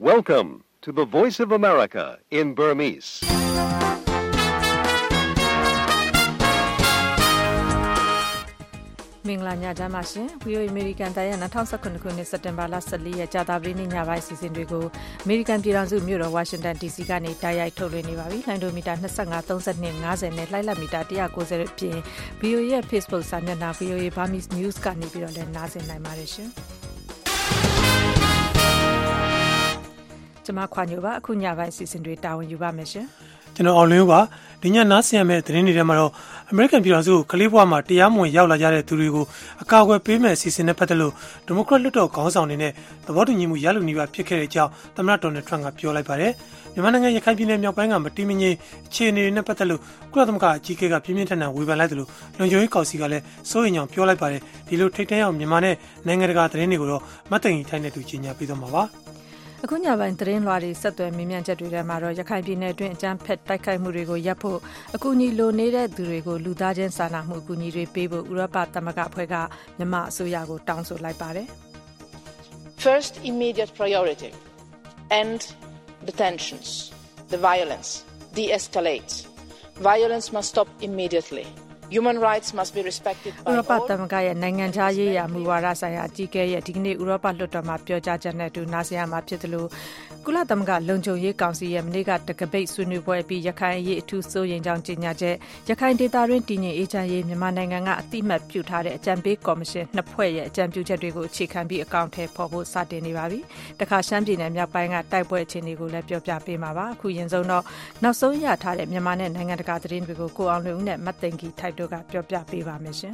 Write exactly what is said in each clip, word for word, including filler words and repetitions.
Welcome to the Voice of America in Burmese. Minglanya Jamashin, we are American Diana Thompson Kunukuni September last year, Jadabrini Navai Sindrigo, American Piranzu Muro, Washington D C Gani, Daya Tolini, Landomita Nasanga, Thompson Naz and Laila Mita, Diaco P, V O A Peaceful Sanana, V O A Burmese News Gani, and Naz and Namarisha. Jama Quanuba, Kunyava Sindri Town, Yuba Mission. General Oliva, Dina Nasia met Rinidamaro, American Piranzu, Kalibama, Tiamo, Yala Yare Turigo, a cargo payment is in a petalo, Democrat Little Council in it, the water Nimu Yalu Niva Picaja, the Marathon Tranga Piola Pare, the Mananga Yakapina Yapanga, but Timini, Chini in a petalo, Kulamka, Chica Pimentana, Vivalatulu, Lonjoico Sigale, so in your Piola Pare, Dilu Tete, Mimane, Nangaga Reniguro, Matangi Tiny to Chinia Pidomava. Akunya van train lorry set to Mimian Jadura Maro, Yakabine, Jam Pet Takai Murigo Yapo, Akuni lo needed Durigo, Ludajan Sana, Mukuni Repebo, Urapa Tamaga Pega, Yama Suyago, Town so like Pare. First immediate priority end the tensions, the violence, de escalate. Violence must stop immediately. Human rights must be respected by all. Urapa Tamagaya, Nanganjaya, Muwara Saya, T K, Tigni, Urapa Lutama, Pioja Janetu, Nasia Mapitulu, Kula Tamga, Lonjo Ye Council, Nega, Takabate, Sunu Boy, Yakai, Ye, two so young Jinyaje, Yakai data Rentini, Eja, Yamananga, Tima Putare, Jambi Commission, Napoya, Jambu Jadrigo, Chicken be accounted for both Satini Ravi, the Kashamdi and Yapanga, Taipo Chinigo, Lepio Japimava, Kuyenzono, now so Yatare, Yaman and Nangagadrin, we go on Luna, Matengi, type. Mission.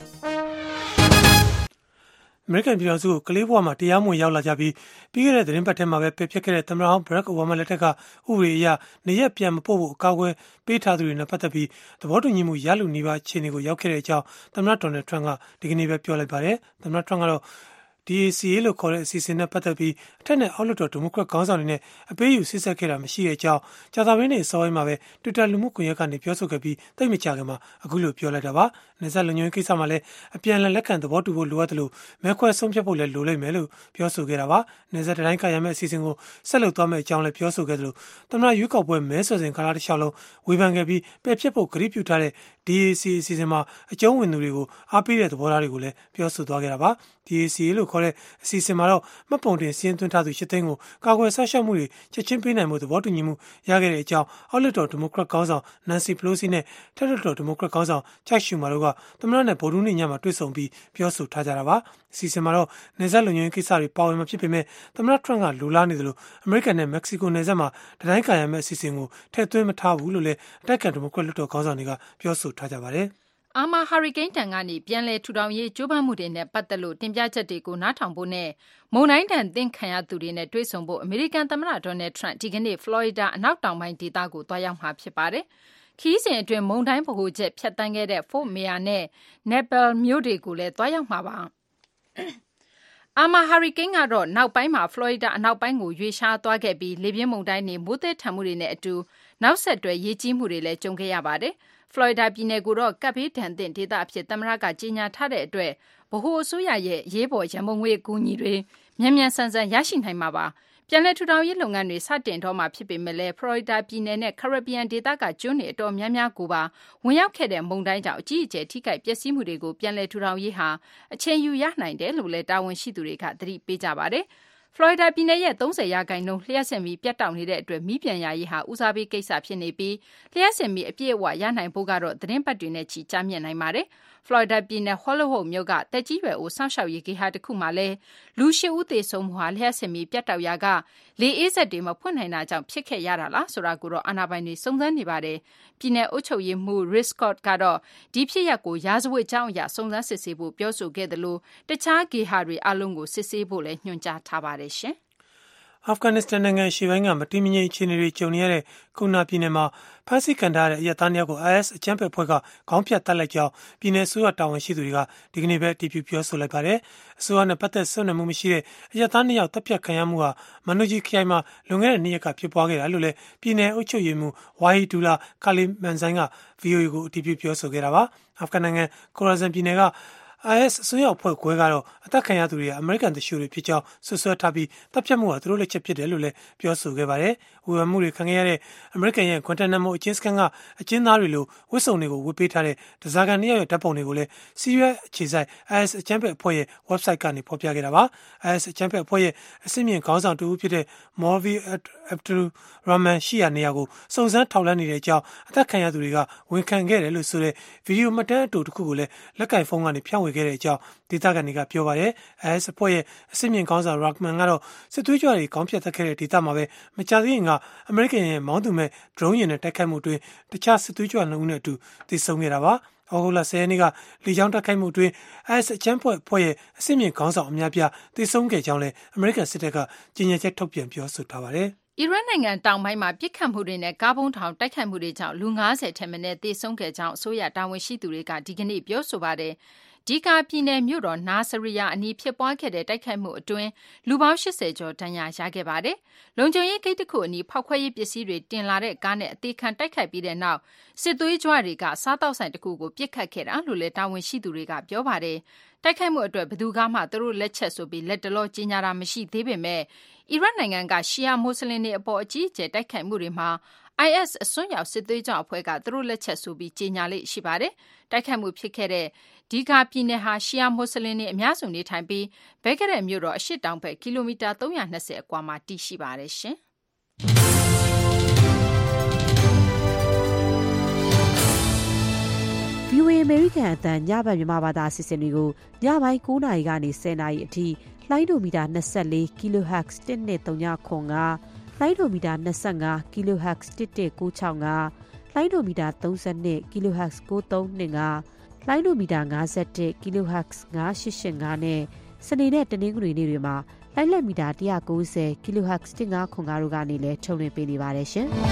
American Piranzu, Kalibama, Tiamu Yala Jabi, Pigre, the Impatema, Pepeke, Tamra, Brak, Womaleteka, Uria, Neyapiam Po, Kawe, Petadu in a Patapi, the water Nimu Yalu Niva, Chinigo, Yakereja, Tamraton, Tranga, Digniva Piola Bare, Tamratrangalo. D C L Core Sisina Patapi, Tene Holoto to Muka Council in a Payu Sisakera, Machia Chow, Chatavene, Soimave, Tuta Lumukuyakan, Piosokapi, Tamichagama, a Gulu Piola Dava, Nezalun Kisamale, a piano lecan, the water will Waterloo, Mekwa some people let Lule Melu, Pioso Gerava, Nezaranka Yama Sisingo, Salutome, Chan Pioso Gedlu, Tamra Yuka, when Mesos and Karate Shallow, Wibangabi, Pepepo, Criputare, D C Sisima, a Joe in Nurigo, a period of Waragule, Pioso Dagerava, D C L Core Sisimaro, Maponte, Sientatu Chetengo, Kawa Sasha Muri, Chachimpina with the water Nimu, Yagare Chow, Oleto to Mokra Causa, Nancy Plosine, Territor to Mokra Causa, Chachu Maruga, Tamana Poruni Yama Twisombi, Pioso Tajarava, Sisimaro, Nezalun Kisari, Power Machipime, Tamratranga, Lulanidlu, American and Mexico Nezama, Tanaka Yama Sisingo, Tetu Mata Wulule, Taka to Mokra Causa Niga, Pioso Tajavare. Ama Hurricane Tangani, Pianle Tudangi, Juba Mudine, Patalu, Timjatico, Natambone, Monain and Think Kayatudine, Twisombo, American Tamaratone, Tigane, Florida, and out down my Titago, Toyam Hapsipare. Keys in to Mountain Pohujet, Piatangere, Fo Meane, Nepal, Mudigule, Toyam Hava. Ama Hurricane Aro, now by my Florida, and now by Yusha, Togabi, Libyan Montani, Mute Tamurine, to now said to a Yichi Murile, Jongayabade. Florida Pineguro, Capit and then did up Tamraga Gina Tade Dre, Boho Suya ye, Yebo, Jamongwe Gunire, Miamian Sansa Yashinhaimaba, Pianet to down Yelongani, Satin, Toma Pipi Mele, Florida Pinene, Caribbean Didaga Junior, Dom Yamia Cuba, when you can Monday out, G J, Tika, Piasimurigo, Pianet to down Yeha, a chain you Yana, Delule, down Shidurika, three Pijabare. Florida Pinaya don't say Yaga no, Liasemi, Piatown, the Mipian Yaha, Usabi Kesa Pinepi, Liasemi, Piewa, Yana Bogaro, the Nempadunechi, Jamian Aimare, Florida Pina, Hollow Home Yoga, Tajiwe, or Sasha Yiki had Kumale, Lucia Ute Somwa, Liasemi, Piatau Yaga, Lee is a dim of Punana, Pike Yara, Soraguro, Anabani, Songanibare, Pine Ocho Yimu, Riscott Gado, Deep Yaku, Yazwe Jauya, Songa Sisibu, Pioso Gedelu, the Chagi Harry Alungu, Sisibu, and Yunja Tabare. Afghanistan and Shivanga, Matimi Chiniri Choniere, Kuna Pinema, Pasi Kandare, Yataniago, As, Champion Poga, Compia Talaja, Pine Sua Town Shiduriga, Dignibe, Tipi Pioso Lepare, Suana Pates Sona Mumishire, Yatania, Tapia Kayamua, Manuji Kiama, Lunga Niaka Pipoage, Alule, Pine Ucho Yimu, Wahitula, Kali Manzanga, Viugo, Tipi Pioso Gerava, Afghanan, Corazan Pinega, I S အစွန်းရောက်ဖွဲ့ခွဲကတော့အသက်ခံရသူတွေအမေရိကန်တရှို့တွေဖြစ်ကြောင်းဆွဆွဲထားပြီးတပ်ဖြတ်မှုဟာသူတို့လက်ချက်ဖြစ်တယ်လို့လည်းပြောဆိုခဲ့ပါတယ်။ဝေဖန်မှုတွေခံခဲ့ရတဲ့အမေရိကန်ရဲ့ Guantanamo အကျဉ်းစခန်းကအကျဉ်းသားတွေလိုဝတ်စုံတွေကိုဝတ်ပေးထားတဲ့ဒဇာကန်နှစ်ယောက်ရဲ့ဓာတ်ပုံတွေကိုလည်းစီးရီးယားအခြေစိုက် I S အကြမ်းဖက်အဖွဲ့ရဲ့ website ကနေဖော်ပြခဲ့တာပါ။ I S အကြမ်းဖက်အဖွဲ့ရဲ့အစိမ့်မြင့်ခေါင်းဆောင်တူဦးဖြစ်တဲ့ Mawvi Abdul Rahman ရှိရာနေရာကိုစုံစမ်းထောက်လှမ်းနေတဲ့အကြောင်းအသက်ခံရသူတွေကဝန်ခံခဲ့တယ်လို့ဆိုတဲ့ဗီဒီယိုမှတ်တမ်းအတူတစ်ခုကိုလည်းလက်ကင်ဖုန်းကနေဖြန့်ဝေခဲ့တဲ့အကြောင်းဒေသခံတွေကပြောပါတယ်။ I S အဖွဲ့ရဲ့အစိမ့်မြင့်ခေါင်းဆောင် Rahman ကတော့စစ်သွေးကြွတွေခေါင်းဖြတ်သက်ခဲ့တဲ့ဒေသမှာပဲမကြာသေးခင်ကအမေရိကန်ရဲ့မောင်းသူမဲ့ drone ယာဉ်နဲ့တိုက်ခိုက်မှုအတွင်းတခြားစစ်သွေးကြွနှစ်ဦးနဲ့အတူသေဆုံးခဲ့တာပါ။ဩဂုတ်လဆယ်ရက်နေ့ကလေကြောင်းတိုက်ခိုက်မှုအတွင်း I S အကြမ်းဖက်အဖွဲ့ရဲ့အစိမ့်မြင့်ခေါင်းဆောင်အများပြားသေဆုံးခဲ့ကြောင်းလည်းအမေရိကန်စစ်တပ်ကကြေညာချက်ထုတ်ပြန်ပြောဆိုထားပါတယ်။အီရတ်နိုင်ငံတောင်ပိုင်းမှာပစ်ခတ်မှုတွေနဲ့ကားဘုံထောင်တိုက်ခိုက်မှုတွေကြောင့်လူ၅၀ထက်မနည်းသေဆုံးခဲ့ကြောင်းအစိုးရတာဝန်ရှိသူတွေကဒီကနေ့ပြောဆိုပါတယ်။ဒီကာပြည်နယ်မြို့တော်နာဆရီယာအနီးဖြစ်ပွားခဲ့တဲ့တိုက်ခိုက်မှုအတွင်းလူပေါင်း၈၀ကျော်ဒဏ်ရာရခဲ့ပါတယ်။လုံခြုံရေးဂိတ်တစ်ခုအနီးဖောက်ခွဲရေးပစ္စည်းတွေတင်လာတဲ့ကားနဲ့အသေးခံတိုက်ခိုက်ပြီးတဲ့နောက်စစ်သွေးကြွတွေကစားတောက်ဆိုင်တစ်ခုကိုပစ်ခတ်ခဲ့တာလို့လည်းတာဝန်ရှိသူတွေကပြောပါတယ်။တိုက်ခိုက်မှုအတွက်ဘယ်သူကမှသူတို့လက်ချက်ဆိုပြီးလက်တလောကြီးညာတာမရှိသေးပေမဲ့အီရတ်နိုင်ငံကရှီယာမွတ်စလင်တွေအပေါ်အကြီးအကျယ်တိုက်ခိုက်မှုတွေမှာ I S အစွန်းရောက်စစ်သွေးကြွအဖွဲ့ကသူတို့လက်ချက်ဆိုပြီးကြေညာလေ့ရှိပါတယ်။တိုက်ခိုက်မှုဖြစ်ခဲ့တဲ့ဒီကာပြည်နယ်ဟာရှီယာမွတ်စလင်တွေအများစုနေထိုင်ပြီးဘဲကရက်မြို့တော်အရှေ့တောင်ဘက်ကီလိုမီတာသုံးရာ၂၀အကွာမှာတည်ရှိပါတယ်ရှင်။ V O A အမေရိကန်အသံညဘက်မြန်မာဘာသာအစီအစဉ်တွေကိုညပိုင်း၉နာရီကနေ၁၀နာရီအထိလိုင်းဒိုမီတာ၂၄ kilohertz တစ်နှစ်၃ညခွန်ကလိုင်းဒိုမီတာ၂၅ kilohertz တစ်တစ်၉၆၅လိုင်းဒိုမီတာ၃၂ kilohertz ၉၃၂၅လိုင်းဒိုမီတာ၅၁ kilohertz ၅၈၈၅နဲ့စနေနဲ့တနင်္ဂနွေနေ့တွေမှာလိုင်းလက်မီတာ၁၉၀ kilohertz တစ်၅ခွန်တို့ကနေလည်းထုတ်လွှင့်ပေးနေပါတယ်ရှင်။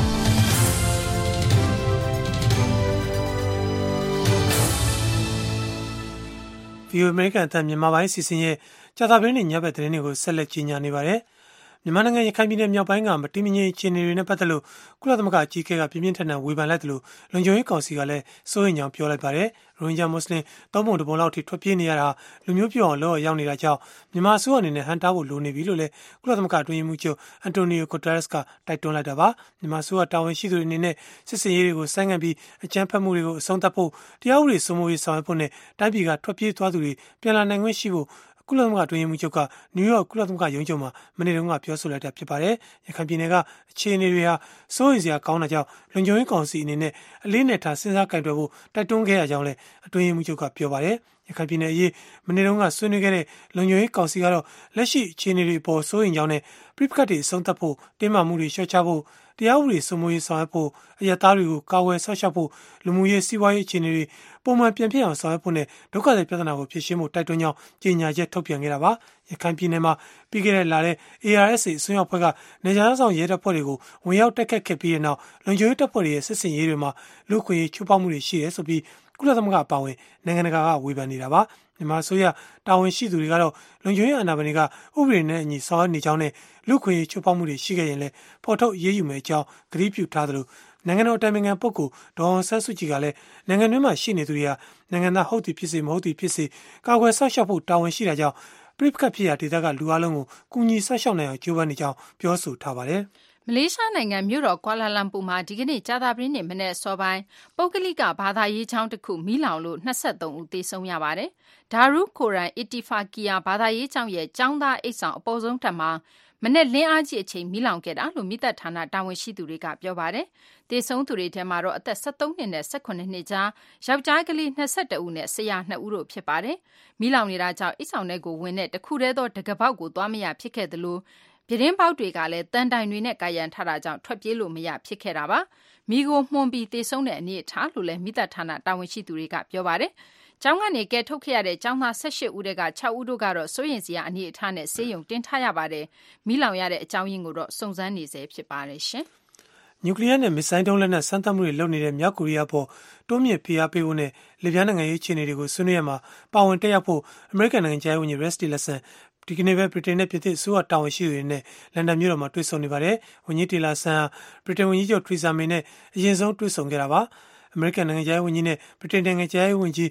V O A အမေရိကန်အသံမြန်မာပိုင်းအစီအစဉ်ရဲ့ကြာသပတေးနေ့ညဘက်သတင်းတွေကိုဆက်လက်ကြီးညာနေပါတယ်။မြန်မာနိုင်ငံရခိုင်ပြည်နယ်မြောက်ပိုင်းကမတည်မငြိမ်အခြေအနေတွေနဲ့ပတ်သက်လို့ကုလသမဂ္ဂအကြီးအကဲကပြင်းပြင်းထန်ထန်ဝေဖန်လိုက်တယ်လို့လုံခြုံရေးကောင်စီကလည်းစိုးရိမ်ကြောင်းပြောလိုက်ပါတယ်။ရိုဟင်ဂျာမွတ်စလင်သုံးပုံတစ်ပုံလောက်ထိထွက်ပြေးနေရတာလူမျိုးပြောင်းလောရောက်နေတာကြောင့်မြန်မာအစိုးရအနေနဲ့ဟန်တားဖို့လိုနေပြီလို့လည်းကုလသမဂ္ဂအတွင်းရေးမှူးချုပ်အန်တိုနီယိုဂူတာရက်စ်ကတိုက်တွန်းလိုက်တာပါ။မြန်မာအစိုးရတာဝန်ရှိသူတွေအနေနဲ့စစ်စင်ရေးတွေကိုဆိုင်းငံ့ပြီးအကြမ်းဖက်မှုတွေကိုအဆုံးသတ်ဖို့တရားဥပဒေစိုးမိုးရေးဆောင်ရွက်ဖို့နဲ့တိုင်းပြည်ကထွက်ပြေးသွားသူတွေပြန်လာနိုင်ခွင့်ရှိဖို့ကုလသမဂ္ဂအတွင်းရေးမှူးချုပ်ကနယူးယောက်ကုလသမဂ္ဂရုံးချုပ်မှာမနေ့တုန်းကပြောဆိုလိုက်တာဖြစ်ပါတယ်။ရခိုင်ပြည်နယ်ကအခြေအနေတွေဟာစိုးရိမ်စရာကောင်းတာကြောင့်လုံခြုံရေးကောင်စီအနေနဲ့အလေးနက်ထားစဉ်းစားကြိုင်တွယ်ဖို့တိုက်တွန်းခဲ့ရကြောင်းလည်းအတွင်းရေးမှူးချုပ်ကပြောပါတယ်။ရခိုင်ပြည်နယ်အရေးမနေ့တုန်းကဆွေးနွေးခဲ့တဲ့လုံခြုံရေးကောင်စီကတော့လက်ရှိအခြေအနေတွေပေါ်စိုးရိမ်ကြောင်းနဲ့ပြစ်ခတ်တွေအဆုံးသတ်ဖို့တင်းမာမှုတွေလျှော့ချဖို့တရားဥပဒေစိုးမိုးရေးဆောင်ရွက်ဖို့အရသားတွေကိုကာကွယ်ဆောက်ရှောက်ဖို့လူမှုရေးစီးပွားရေးအခြေအနေတွေပုံမှန်ပြန်ဖြစ်အောင်ဆောင်ရွက်ဖို့နဲ့ဒုက္ခသည်ပြဿနာကိုဖြေရှင်းဖို့တိုက်တွန်းကြောင်းကြေညာချက်ထုတ်ပြန်ခဲ့တာပါ။ရခိုင်ပြည်နယ်မှာပြီးခဲ့တဲ့လထဲ A R S A အစွန်းရောက်ဖွဲ့ကနေကြားဆောင်ရဲတပ်ဖွဲ့တွေကိုဝင်ရောက်တိုက်ခတ်ခဲ့ပြီးတဲ့နောက်လုံခြုံရေးတပ်ဖွဲ့တွေရဲ့စစ်စင်ရေးတွေမှာလူခွင့်ရေးချိုးဖောက်မှုတွေရှိတယ်ဆိုပြီးကုလသမဂ္ဂအပါအဝင်နိုင်ငံတကာကဝေဖန်နေတာပါ။မြန်မာအစိုးရတာဝန်ရှိသူတွေကတော့လုံခြုံရေးအာဏာပိုင်တွေကဥပဒေနဲ့အညီဆောင်ရွက်နေကြောင်းနဲ့လူခွင့်ရေးချိုးဖောက်မှုတွေရှိခဲ့ရင်လည်းဖော်ထုတ်ရေးယူမယ်အကြောင်းကတိပြုထားသလိုနိုင်ငံတော်အတိုင်ပင်ခံပုဂ္ဂိုလ်ဒေါ်အောင်ဆန်းစုကြည်ကလည်းနိုင်ငံတွင်းမှာရှိနေသူတွေဟာနိုင်ငံသားဟုတ်သည်ဖြစ်စေမဟုတ်သည်ဖြစ်စေကာကွယ်ဆောက်ရှောက်ဖို့တာဝန်ရှိတာကြောင့်ပြစ်ခတ်ဖြစ်ရာဒေသကလူအလုံးကိုကူညီဆောက်ရှောက်နိုင်အောင်ကြိုးပမ်းနေကြောင်းပြောဆိုထားပါတယ်။မလေးရှားနိုင်ငံမြို့တော်ကွာလာလမ်ပူမှာဒီကနေ့ကြာသပတေးနေ့မနက်စောပိုင်းပုဂ္ဂလိကဘာသာရေးကျောင်းတစ်ခုမီးလောင်လို့၂၃ဦးသေဆုံးရပါတယ်။ဒါရူခိုရန်အီတီဖာကီယာဘာသာရေးကျောင်းရဲ့ကျောင်းသားအိတ်ဆောင်အပေါ်ဆုံးထပ်မှာမနေ့လင်းအားကြီးအချိန်မီးလောင်ခဲ့တာလို့မိသက်ဌာနတာဝန်ရှိသူတွေကပြောပါတယ်။သေဆုံးသူတွေထဲမှာတော့အသက်၁၃နှစ်နဲ့၁၈နှစ်ကြားယောက်ျားကလေး၂၁ဦးနဲ့ဆရာ၂ဦးတို့ဖြစ်ပါတယ်။မီးလောင်နေတာကြောင့်အိတ်ဆောင်တွေကိုဝင်တဲ့တခုတည်းသောတကပေါက်ကိုသွားမရဖြစ်ခဲ့သလိုပြတင်းပေါက်တွေကလည်းတန်တိုင်တွေနဲ့ကာရန်ထားတာကြောင့်ထွက်ပြေးလို့မရဖြစ်ခဲ့တာပါ။မိကိုမှုန်ပြီးသေဆုံးတဲ့အနေအထားလို့လည်းမိသက်ဌာနတာဝန်ရှိသူတွေကပြောပါတယ်။ကျောင်းကနေကဲထုတ်ခဲ့ရတဲ့ကျောင်းသား၁၈ဦးတဲက၆ဦးတို့ကတော့စိုးရိမ်စရာအနေအထားနဲ့ဆေးရုံတင်ထားရပါတယ်။မိလောင်ရတဲ့အကြောင်းရင်းကိုတော့စုံစမ်းနေဆဲဖြစ်ပါတယ်ရှင်။နျူကလ িয়ার နဲ့မစ်ဇိုင်းဒုံးလက်နက်စမ်းသပ်မှုတွေလုပ်နေတဲ့မြောက်ကိုရီးယားပေါ်တိုးမြင့်ဖိအားပေးဖို့နဲ့လစ်ဗျားနိုင်ငံရေးအခြေအနေတွေကိုဆွေးနွေးရမှာပါဝင်တက်ရောက်ဖို့အမေရိကန်နိုင်ငံခြားရေးဝန်ကြီး Rex Tillersonဒီကနေ့ပဲဗြိတိန်နဲ့ပြင်သစ်အစိုးရတာဝန်ရှိသူတွေနဲ့လန်ဒန်မြို့တော်မှာတွေ့ဆုံနေပါတယ်။ဝန်ကြီးတီလာဆန်ဟာဗြိတိန်ဝန်ကြီးချုပ်ထရီဇာမေနဲ့အရင်ဆုံးတွေ့ဆုံခဲ့တာပါ။အမေရိကန်နိုင်ငံခြားရေးဝန်ကြီးနဲ့ဗြိတိန်နိုင်ငံခြားရေးဝန်ကြီး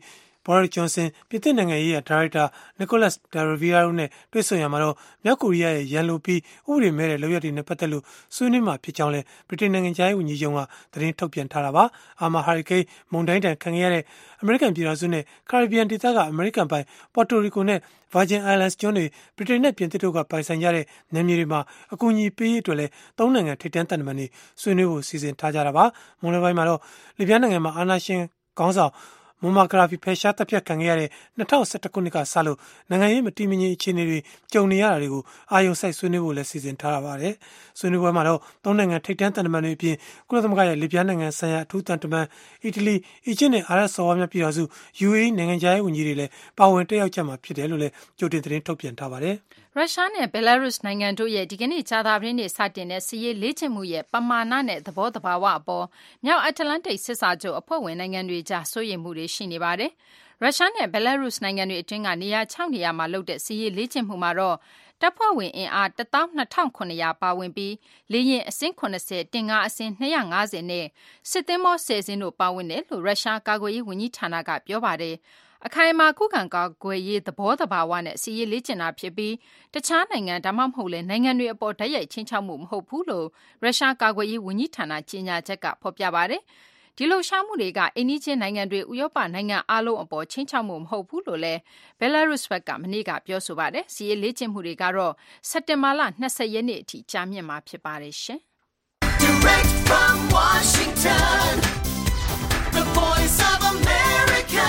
Boris Johnson ပြည်သစ်နိုင်ငံရေးဒါရိုက်တာ Nicolas de Rivière တို့နဲ့တွေ့ဆုံရမှာတော့မြောက်ကိုရီးယားရဲ့ရန်လိုပြီးဥပဒေမဲ့တဲ့လုပ်ရပ်တွေနဲ့ပတ်သက်လို့ဆွေးနွေးမှာဖြစ်ကြောင်းလည်းဗြိတိန်နိုင်ငံခြားရေးဝန်ကြီးချုပ်ကသတင်းထုတ်ပြန်ထားတာပါ။ အာမာဟာရီကိန်းမုန်တိုင်းတန်ခံခဲ့ရတဲ့အမေရိကန်ပြည်ထောင်စုနဲ့ကာရစ်ဘီယံဒေသကအမေရိကန်ပိုင်ပေါ်တိုရီကိုနဲ့ Virgin Islands ကျွန်းတွေဗြိတိန်နဲ့ပြင်သစ်တို့ကပိုင်ဆိုင်ကြတဲ့နယ်မြေတွေမှာအကူအညီပေးရေးအတွက်လည်းသုံးနိုင်ငံထိပ်တန်းသံတမန်တွေဆွေးနွေးဖို့စီစဉ်ထားကြတာပါ။မွန်လယ်ပိုင်းမှာတော့လီဗျားနိုင်ငံမှာအာဏာရှင်ခေါင်းဆောင်မွန်မာဂရာဖီဖယ်ရှားတပ်ဖြတ်ခံခဲ့ရတဲ့၂၀၁၁ခုနှစ်ကစလို့နိုင်ငံရေးမတည်မငြိမ်အခြေအနေတွေကြုံနေရတာတွေကိုအာရုံစိုက်ဆွေးနွေးဖို့လည်းစီစဉ်ထားတာပါတယ်။ဆွေးနွေးပွဲမှာတော့သုံးနိုင်ငံထိပ်တန်းသံတမန်တွေအပြင်ကုလသမဂ္ဂရဲ့လီဗျားနိုင်ငံဆိုင်ရာအထူးသံတမန်အီတလီအီဂျစ်နဲ့အာရပ်စော်ဘွားများပြည်ထောင်စု ယူအေအီ နိုင်ငံခြားရေးဝန်ကြီးတွေလည်းပါဝင်တက်ရောက်ကြမှာဖြစ်တယ်လို့လည်းကြိုတင်သတင်းထုတ်ပြန်ထားပါတယ်။ရုရှားနဲ့ဘယ်လာရုစ်နိုင်ငံတို့ရဲ့ဒီကနေ့ကြာသပတေးနေ့စတင်တဲ့စစ်ရေးလေ့ကျင့်မှုရဲ့ပမာဏနဲ့သဘောသဘာဝအပေါ်မြောက်အတ္တလန္တိတ်စစ်စာချုပ်အဖွဲ့ဝင်နိုင်ငံတွေကြားစိုးရိမ်မှုတွေရှိနေပါတယ်။ရုရှားနဲ့ဘယ်လာရုစ်နိုင်ငံတွေအတွင်းကနေရာ၆နေရာမှာလုပ်တဲ့စစ်ရေးလေ့ကျင့်မှုမှာတော့တပ်ဖွဲ့ဝင်အင်အားတစ်သောင်းနှစ်ထောင်ခုနှစ်ရာပါဝင်ပြီးလေယာဉ်အစင်း၇၀၊တင်ကားအစင်း၂၅၀နဲ့စစ်သင်္ဘော၁၀စင်းတို့ပါဝင်တယ်လို့ရုရှားကာကွယ်ရေးဝန်ကြီးဌာနကပြောပါတယ်။အခိုင်အမာခုခံကာကွယ်ရေးသဘောသဘာဝနဲ့စစ်ရေးလေ့ကျင့်တာဖြစ်ပြီးတခြားနိုင်ငံဒါမှမဟုတ်လည်းနိုင်ငံတွေအပေါ်တိုက်ရိုက်ချင်းချောက်မှုမဟုတ်ဘူးလို့ရုရှားကာကွယ်ရေးဝန်ကြီးဌာနကြေညာချက်ကဖော်ပြပါတယ်။ဒီလှုပ်ရှားမှုတွေကအိမ်နီးချင်းနိုင်ငံတွေဥရောပနိုင်ငံအားလုံးအပေါ်ချင်းချောက်မှုမဟုတ်ဘူးလို့လည်းဘယ်လာရုစ်ဘက်ကမနေ့ကပြောဆိုပါတယ်။စစ်ရေးလေ့ကျင့်မှုတွေကတော့စက်တင်ဘာလ၂၀ရက်နေ့အထိကြာမြင့်မှာဖြစ်ပါတယ်ရှင်။ Direct from Washington, the Voice of America,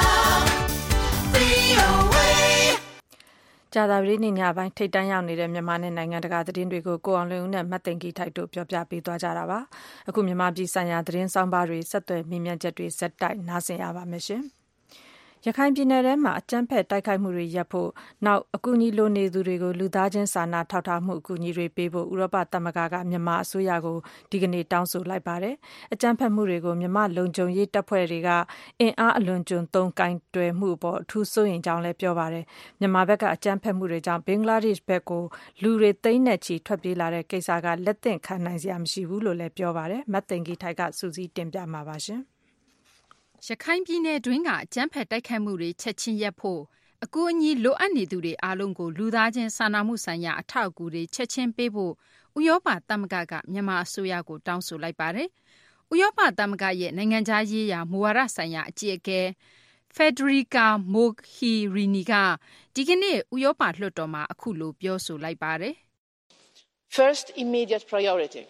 V O A ကြာသပတေးနေ့ညပိုင်းထိပ်တန်းရောက်နေတဲ့မြန်မာနဲ့နိုင်ငံတကာသတင်းတွေကိုကိုအောင်လွင်ဦးနဲ့မတ်သိင်ကြီးထိုက်တို့ပြောပြပေးသွားကြတာပါ။အခုမြန်မာပြည်ဆိုင်ရာသတင်းဆောင်ပါတွေဆက်သွယ်မိမြတ်ချက်တွေဇက်တိုက်နားဆင်ရပါမယ်ရှင်။ရခိုင်ပြည်နယ်ထဲမှာအကြမ်းဖက်တိုက်ခိုက်မှုတွေရပ်ဖို့နောက်အကူအညီလိုနေသူတွေကိုလူသားချင်းစာနာထောက်ထားမှုအကူအညီတွေပေးဖို့ဥရောပသမဂ္ဂကမြန်မာအစိုးရကိုဒီကနေ့တောင်းဆိုလိုက်ပါတယ်။အကြမ်းဖက်မှုတွေကိုမြန်မာလုံခြုံရေးတပ်ဖွဲ့တွေကအင်အားအလွန်ကျွံသုံးကင်တွယ်မှုအပေါ်အထူးစိုးရိမ်ကြောင်းလည်းပြောပါတယ်။မြန်မာဘက်ကအကြမ်းဖက်မှုတွေကြောင့်ဘင်္ဂလားဒေ့ရှ်ဘက်ကိုလူတွေသိန်းနဲ့ချီထွက်ပြေးလာတဲ့ကိစ္စကလက်သင့်ခံနိုင်စရာမရှိဘူးလို့လည်းပြောပါတယ်။မတ်သိင်ကြီးထိုက်ကစူးစီးတင်ပြမှာပါရှင်။ရခိုင်ပြည်နယ်တွင်းကအကြမ်းဖက်တိုက်ခိုက်မှုတွေချက်ချင်းရပ်ဖို့အကူအညီလိုအပ်နေသူတွေအားလုံးကိုလူသားချင်းစာနာမှုဆိုင်ရာအထောက်အကူတွေချက်ချင်းပေးဖို့ဥရောပသမဂ္ဂကမြန်မာအစိုးရကိုတောင်းဆိုလိုက်ပါတယ်။ဥရောပသမဂ္ဂရဲ့နိုင်ငံခြားရေးရာမူဝါဒဆိုင်ရာအကြီးအကဲ Federica Mogherini ကဒီကနေ့ဥရောပလွှတ်တော်မှာအခုလိုပြောဆိုလိုက်ပါတယ်။ First immediate priority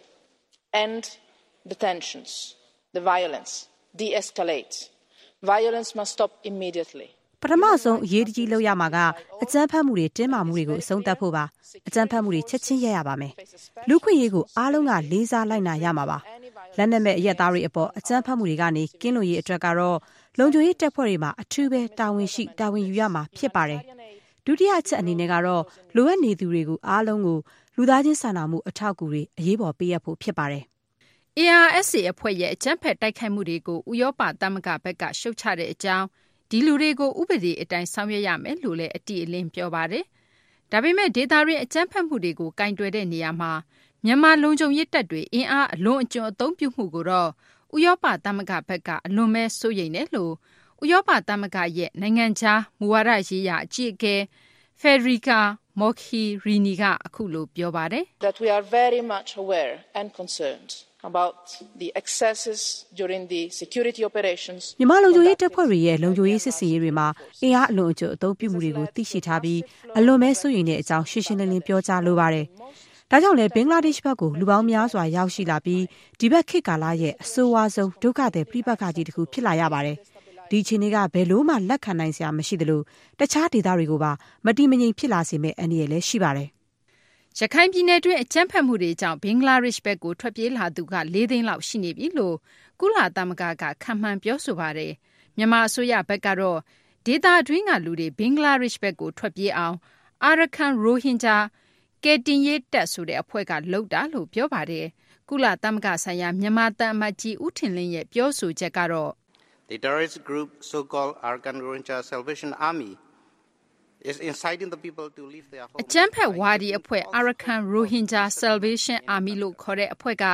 end the tensions, the violence.De escalate. Violence must stop immediately. ပထမဆုံးအရေးကြီးလုပ်ရမှာကအကြမ်းဖက်မှုတွေတင်းမာမှုတွေကိုအဆုံးသတ်ဖို့ပါအကြမ်းဖက်မှုတွေချက်ချင်းရပ်ရပါမယ်လူခွင့်ရေးကိုအားလုံးကလေးစားလိုက်နာရမှာပါလက်နက်မဲ့အရက်သားတွေအပေါ်အကြမ်းဖက်မှုတွေကနေကင်းလွတ်ရေးအတွက်ကတော့လုံခြုံရေးတပ်ဖွဲ့တွေမှာအထူးပဲတာဝန်ရှိတာဝန်ယူရမှာဖြစ်ပါတယ်ဒုတိယအချက်အနေနဲ့ကတော့လိုအပ်နေသူတွေကိုအားလုံးကိုလူသားချင်းစာနာမှုအထောက်အကူတွေအရေးပေါ်ပေးရဖို့ဖြစ်ပါတယ် A R S A အဖွဲ့ရဲ့အကြမ်းဖက်တိုက်ခိုက်မှုတွေကိုဥရောပသမဂ္ဂဘက်ကရှုတ်ချတဲ့အကြောင်းဒီလူတွေကိုဥပဒေအတိုင်းဆောင်ရွက်ရမယ်လို့လည်းအတိအလင်းပြောပါတယ်။ဒါပေမဲ့ဒေသတွင်းအကြမ်းဖက်မှုတွေကိုကင်တွယ်တဲ့နေရာမှာမြန်မာလုံခြုံရေးတပ်တွေအင်အားအလွန်အကျွံအသုံးပြုမှုကိုတော့ဥရောပသမဂ္ဂဘက်ကအလွန်ပဲစိုးရိမ်တယ်လို့ဥရောပသမဂ္ဂရဲ့နိုင်ငံခြားမူဝါဒရေးရာအကြီးအကဲ Federica Mogherini ကအခုလိုပြောပါတယ်။ That we are very much aware and concerned.about the excesses during the security operations မြန်မာလုံခြုံရေးတပ်ဖွဲ့တွေရဲ့လုံခြုံရေးစစ်စင်ရေးတွေမှာအင်အားအလွန်အကျွံအသုံးပြုမှုတွေကိုသိရှိထားပြီးအလွန်ပဲစိုးရိမ်တဲ့အကြောင်းရှင်းရှင်းလင်းလင်းပြောကြားလိုပါတယ်။ဒါကြောင့်လည်းဘင်္ဂလားဒေ့ရှ်ဘက်ကိုလူပေါင်းများစွာရောက်ရှိလာပြီးဒီဘက်ခေတ်ကာလရဲ့အဆိုးဝါးဆုံးဒုက္ခသည်ပြိပက္ခကြီးတစ်ခုဖြစ်လာရပါတယ်။ဒီအခြေအနေကဘယ်လို့မှလက်ခံနိုင်စရာမရှိသလိုတခြားဒေသတွေကိုပါမတိမငြိမ်ဖြစ်လာစေမယ့်အန္တရာယ်လည်းရှိပါတယ်။ရခိုင်ပြည်နယ်တွင်းအကြမ်းဖက်မှုတွေကြောင့်ဘင်္ဂလားဒေ့ရှ်ဘက်ကိုထွက်ပြေးလာသူက၄သိန်းလောက်ရှိနေပြီလို့ကုလသမဂ္ဂကခန့်မှန်းပြောဆိုပါတယ်။မြန်မာအစိုးရဘက်ကတော့ဒေသတွင်းကလူတွေဘင်္ဂလားဒေ့ရှ်ဘက်ကိုထွက်ပြေးအောင်အာရကန်ရိုဟင်ဂျာကယ်တင်ရေးတပ်ဆိုတဲ့အဖွဲ့ကလုပ်တာလို့ပြောပါတယ်။ကုလသမဂ္ဂဆိုင်ရာမြန်မာသံအမတ်ကြီးဦးထင်လင်းရဲ့ပြောဆိုချက်ကတော့ The terrorist group so-called Arakan Rohingya Salvation Army.is inciting the people to leave their homes အကြမ်းဖက်ဝါဒီအဖွဲ့ Arakan Rohingya Salvation Army လို့ခေါ်တဲ့အဖွဲ့က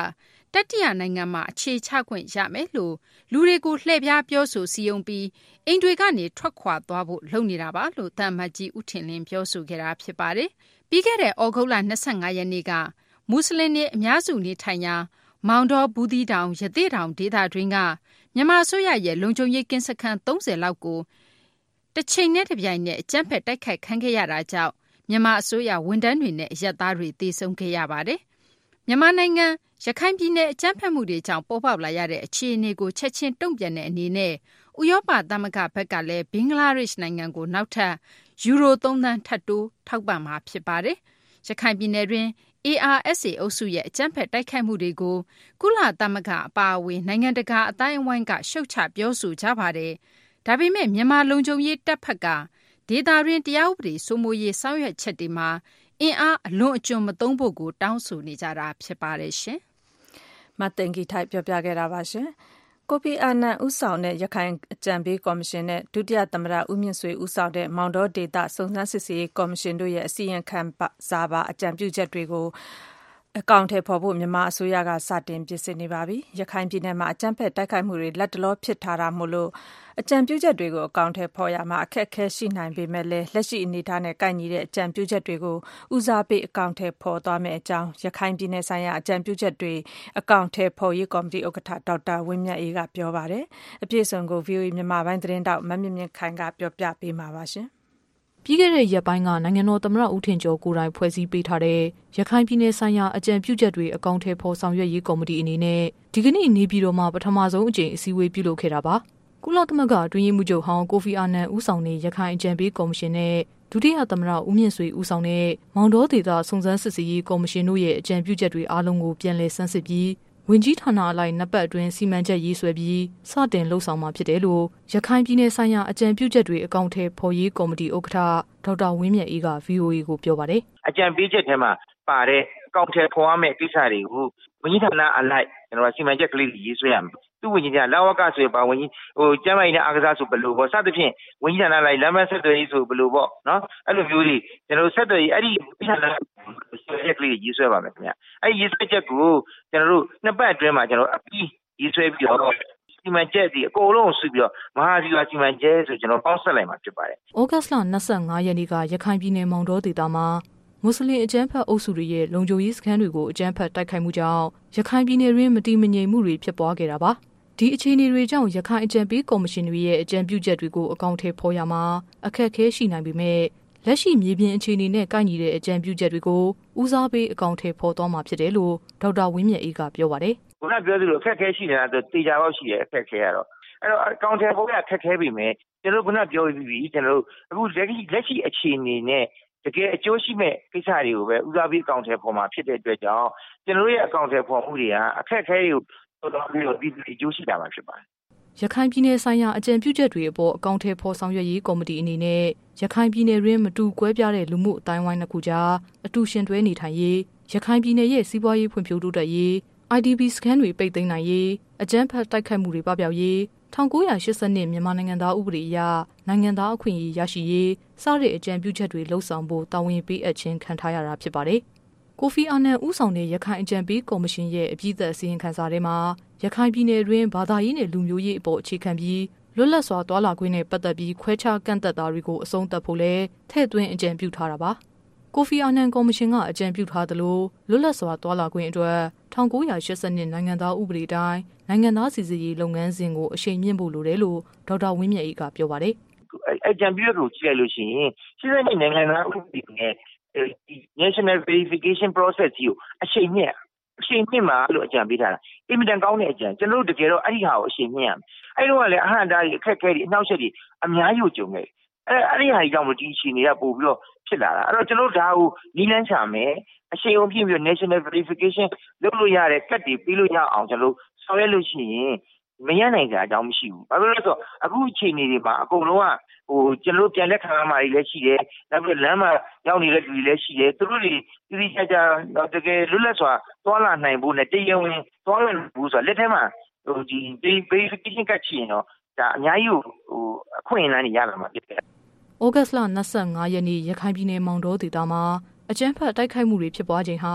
တတိယနိုင်ငံမှာအခြေချခွင့်ရမယ်လို့လူတွေကိုလှည့်ပြားပြောဆိုစည်းရုံးပြီးအိမ်တွေကနေထွက်ခွာသွားဖို့လုပ်နေတာပါလို့သံအမတ်ကြီးဦးထင်လင်းပြောဆိုခဲ့တာဖြစ်ပါတယ်။ပြီးခဲ့တဲ့ဩဂုတ်လ၂၅ရက်နေ့ကမွတ်စလင်တွေအများစုနေထိုင်ရာမောင်တော်ဘူးသီးတောင်ရသေ့တောင်ဒေသတွင်းကမြန်မာအစိုးရရဲ့လုံခြုံရေးကင်းစခန်းသုံးဆယ်လောက်ကိုတစ်ချိန်နဲ့တစ်ပြိုင်နက်အကြမ်းဖက်တိုက်ခိုက်ခံခဲ့ရတာကြောင့်မြန်မာအစိုးရဝန်ထမ်းတွေနဲ့အရပ်သားတွေသေဆုံးခဲ့ရပါတယ်။မြန်မာနိုင်ငံရခိုင်ပြည်နယ်အကြမ်းဖက်မှုတွေကြောင့်ပေါ်ပေါက်လာရတဲ့အခြေအနေကိုချက်ချင်းတုံ့ပြန်တဲ့အနေနဲ့ဥရောပသမဂ္ဂဘက်ကလည်းဘင်္ဂလားဒေ့ရှ်နိုင်ငံကိုနောက်ထပ်ယူရိုသုံးသန်းထပ်တိုးထောက်ပံ့မှာဖြစ်ပါတယ်။ရခိုင်ပြည်နယ်တွင် A R S A အုပ်စုရဲ့အကြမ်းဖက်တိုက်ခိုက်မှုတွေကိုကုလသမဂ္ဂအပါအဝင်နိုင်ငံတကာအတိုင်းအဝိုင်းကရှုတ်ချပြောဆိုကြပါတယ်။ဒါပေမဲ့မြန်မာလုံခြုံရေးတပ်ဖက်ကဒေသတွင်းတရားဥပဒေစိုးမိုးရေးဆောင်ရွက်ချက်တွေမှာအင်အားအလွန်အကျွံမသုံးဖို့ကိုတောင်းဆိုနေကြတာဖြစ်ပါတယ်ရှင်။မတ်တင်ဂီထိုက်ပြောပြခဲ့တာပါရှင်။ကိုဖီအာနန်ဦးဆောင်တဲ့ရခိုင်အကြံပေးကော်မရှင်နဲ့ဒုတိယသမ္မတဦးမြင့်ဆွေဦးဆောင်တဲ့မောင်တောဒေသစုံစမ်းစစ်ဆေးရေးကော်မရှင်တို့ရဲ့အစီရင်ခံစာပါအကြံပြုချက်တွေကိုအကောင့်ထဲပေါ်ဖို့မြန်မာအစိုးရကစတင်ပြင်ဆင်နေပါပြီ။ရခိုင်ပြည်နယ်မှာအကြမ်းဖက်တိုက်ခိုက်မှုတွေလက်တလောဖြစ်ထားတာမို့လို့အကြံပြုချက်တွေကိုအကောင့်ထဲပေါ်ရမှာအခက်အခဲရှိနိုင်ပေမဲ့လည်းလက်ရှိအနေအထားနဲ့ကိုက်ညီတဲ့အကြံပြုချက်တွေကိုဦးစားပေးအကောင့်ထဲပေါ်သွားမယ့်အကြောင်းရခိုင်ပြည်နယ်ဆိုင်ရာအကြံပြုချက်တွေအကောင့်ထဲပေါ်ရေးကော်မတီဥက္ကဋ္ဌဒေါက်တာဝင်းမြတ်အေးကပြောပါတယ်။အပြည့်အစုံကို V O A မြန်မာပိုင်းသတင်းတောက်မမြင့်မြင့်ခိုင်ကပြောပြပေးမှာပါရှင်။ပြီးခဲ့တဲ့ရက်ပိုင်းကနိုင်ငံတော်သမ္မတဦးထင်ကျော်ကိုယ်တိုင်ဖွဲ့စည်းပေးထားတဲ့ရခိုင်ပြည်နယ်ဆိုင်ရာအကြံပြုချက်တွေအကောင့်ထဲပေါ်ဆောင်ရွက်ရေးကော်မတီအနေနဲ့ဒီကနေ့နေပြည်တော်မှာပထမဆုံးအကြိမ်အစည်းအဝေးပြုလုပ်ခဲ့တာပါ။ကုလသမဂ္ဂအတွင်းရေးမှူးချုပ်ဟောင်းကိုဖီအာနန်ဦးဆောင်တဲ့ရခိုင်အကြံပေးကော်မရှင်နဲ့ဒုတိယသမ္မတဦးမြင့်ဆွေဦးဆောင်တဲ့မောင်တောဒေသစုံစမ်းစစ်ဆေးရေးကော်မရှင်တို့ရဲ့အကြံပြုချက်တွေအားလုံးကိုပြန်လည်ဆန်းစစ်ပြီးဝင်ကြီးဌာနအလိုက်နှစ်ပတ်အတွင်းစီမံချက်ရေးဆွဲပြီးစတင်လှုပ်ဆောင်မှာဖြစ်တယ်လို့ရခိုင်ပြည်နယ်ဆိုင်ရာအကြံပြုချက်တွေအကောင့်ထဲပေါ်ရေးကော်မတီဥက္ကဋ္ဌဒေါက်တာဝင်းမြတ်အေးက V O A ကိုပြောပါတယ်။အကြံပေးချက်ထဲမှာပါတဲ့အကောင့်ထဲပေါ်ရမယ့်ကိစ္စတွေကိုဝင်ကြီးဌာနအလိုက်ကျွန်တော်စီမံချက်ကလေးရေးဆွဲရမယ်။သူ့ဝင်ကြီးကလာဝကဆိုရင်ပါဝင်ကြီးဟိုကျမ်းမာရေးနဲ့အားကစားဆိုဘယ်လိုပေါ့စသဖြင့်ဝင်ကြီးဌာနလိုက်လမ်းမဆက်သွယ်ရေးဆိုဘယ်လိုပေါ့နော်အဲ့လိုမျိုးတွေကျွန်တော်ဆက်သွယ်ရေးအဲ့ဒီဌာနချက်ကလေးရေးဆွဲပါမယ်ခင်ဗျ။အဲ့ဒီရေးဆွဲချက်ကိုကျွန်တော်တို့နှစ်ပတ်အတွင်းမှာကျွန်တော်အပြီးရေးဆွဲပြီးတော့စီမံချက်ဒီအကုန်လုံးဆွပြီးတော့မဟာစီဝါစီမံချက်ဆိုကျွန်တော်ပေါင်းဆက်လိုက်မှာဖြစ်ပါတယ်။ဩဂတ်စ်လ၂၅ရက်နေ့ကရခိုင်ပြည်နယ်မောင်တောဒေသမှာမွတ်စလင်အကြမ်းဖက်အုပ်စုတွေရဲ့လုံခြုံရေးစခန်းတွေကိုအကြမ်းဖက်တိုက်ခိုက်မှုကြောင့်ရခိုင်ပြည်နယ်တွင်မတည်မငြိမ်မှုတွေဖြစ်ပွားခဲ့တာပါ။ဒီအခြေအနေတွေကြောင့်ရခိုင်အကြံပေးကော်မရှင်တွေရဲ့အကြံပြုချက်တွေကိုအကောင့်ထဲပေါ်ရမှာအခက်အခဲရှိနိုင်ပေမဲ့လက်ရှိမြေပြင်အခြေအနေနဲ့ကိုက်ညီတဲ့အကြံပြုချက်တွေကိုဦးစားပေးအကောင့်ထဲပေါ်သွားမှာဖြစ်တယ်လို့ဒေါက်တာဝင်းမြတ်အေးကပြောပါတယ်။ခုနပြောသလိုအခက်အခဲရှိနေတာဆိုတေချာတော့ရှိတယ်အခက်အခဲကတော့အဲ့တော့အကောင့်ထဲပေါ်ရအခက်အခဲပြီမဲ့ကျွန်တော်ခုနပြောပြီးပြီကျွန်တော်အခုလက်ရှိလက်ရှိအခြေအနေနဲ့တကယ်အကျိုးရှိမဲ့ကိစ္စတွေကိုပဲဦးစားပေးအကောင့်ထဲပေါ်မှာဖြစ်တဲ့အတွက်ကြောင့်ကျွန်တော်ရဲ့အကောင့်ထဲပေါ်မှုတွေကအခက်အခဲတွေကိုတော်တော်ပြီးတော့ဒီအကျိုးရှိတာမှာဖြစ်ပါတယ်ရခိုင်ပြည်နယ်ဆိုင်ရာအကြံပြုချက်တွေအပေါ်အကောင့်ထဲပေါ်ဆောင်ရွက်ရေးကော်မတီအနေနဲ့ရခိုင်ပြည်နယ်တွင်မတူကွဲပြားတဲ့လူမှုအတိုင်းဝိုင်းတစ်ခုကြားအတူရှင်တွဲနေထိုင်ရေးရခိုင်ပြည်နယ်ရဲ့စီးပွားရေးဖွံ့ဖြိုးတိုးတက်ရေး I D P စခန်းတွေပိတ်သိမ်းနိုင်ရေးအကြမ်းဖက်တိုက်ခိုက်မှုတွေပပျောက်ရေး၁၉၈၂မြန်မာနိုင်ငံသားဥပဒေအရနိုင်ငံသားအခွင့်အရေးရရှိရေးစတဲ့အကြံပြုချက်တွေလှုပ်ဆောင်ဖို့တာဝန်ပေးအပ်ခြင်းခံထားရတာဖြစ်ပါတယ်။ကိုဖီအာနန်ဦးဆောင်တဲ့ရခိုင်အကြံပေးကော်မရှင်ရဲ့အပြည့်အစုံအစီရင်ခံစာထဲမှာရခိုင်ပြည်နယ်တွင်ဘာသာရေးနဲ့လူမျိုးရေးအပေါ်အခြေခံပြီးလွတ်လပ်စွာတွာလာခွင့်နဲ့ပတ်သက်ပြီးခွဲခြားကန့်သက်တာတွေကိုအဆုံးသတ်ဖို့လဲထည့်သွင်းအကြံပြုထားတာပါ။ကိုဖီအာနန်ကော်မရှင်ကအကြံပြုထားသလိုလွတ်လပ်စွာတွာလာခွင့်အတွက်၁၉၈၂နိုင်ငံသားဥပဒေတိုင်းနိုင်ငံသားစီစစ်ရေးလုပ်ငန်းစဉ်ကိုအရှိန်မြင့်ဖို့လိုတယ်လို့ဒေါက်တာဝင်းမြတ်အေးကပြောပါတယ်။အကြံပြုကိုကြည့်လိုက်လို့ရှိရင်ရှင်းတဲ့နိုင်ငံသားဥပဒေနဲ့ National Verification Process ကိုအရှိန်မြင့်အရှိန်မြင့်မှာလို့အကြံပေးထားတာအင်မတန်ကောင်းတဲ့အကြံကျွန်တော်တို့တကယ်တော့အဲ့ဒီဟာကိုအရှိန်မြင့်ရမယ်အဲ့တော့ကလည်းအဟန့်တားတွေအခက်အခဲတွေအနှောက်အယှက်တွေအများကြီးကြုံခဲ့အဲ့အဲ့ဒီဟာကြီးကြောင့်မလို့ဒီအခြေအနေကပို့ပြီးတော့ဖြစ်လာတာအဲ့တော့ကျွန်တော်တို့ဒါကိုနီးလန်းချမယ်အရှိန်အုံပြည့်ပြီး National Verification လုပ်လို့ရတဲ့ကတ်တွေပြီးလို့ရအောင်ကျွန်တော်တို့ဆောင်ရွက်လို့ရှိရင်မရနိုင်ကြအကြောင်းမရှိဘူးဘာလို့လဲဆိုတော့အခုအခြေအနေတွေမှာအကုန်လုံးကဟိုကျွန်တော်တို့ပြန်လက်ခံရမှာတွေလည်းရှိတယ်နောက်ပြီးလမ်းမှာရောက်နေတဲ့လူတွေလည်းရှိတယ်သူတို့တွေတိတိကျကျတကယ်လွတ်လပ်စွာသွားလာနိုင်ဖို့နဲ့တရားဝင်သွားလာဖို့ဆိုတော့လက်ထက်မှာဟိုဒီ verification ကချင်တော့ဒါအများကြီးဟိုအခွင့်အလမ်းတွေရလာမှာဖြစ်တယ်ဩဂတ်စ်လ၂၅ရက်နေ့ရခိုင်ပြည်နယ်မောင်တောဒေသမှာအကြမ်းဖက်တိုက်ခိုက်မှုတွေဖြစ်ပွားချိန်ဟာ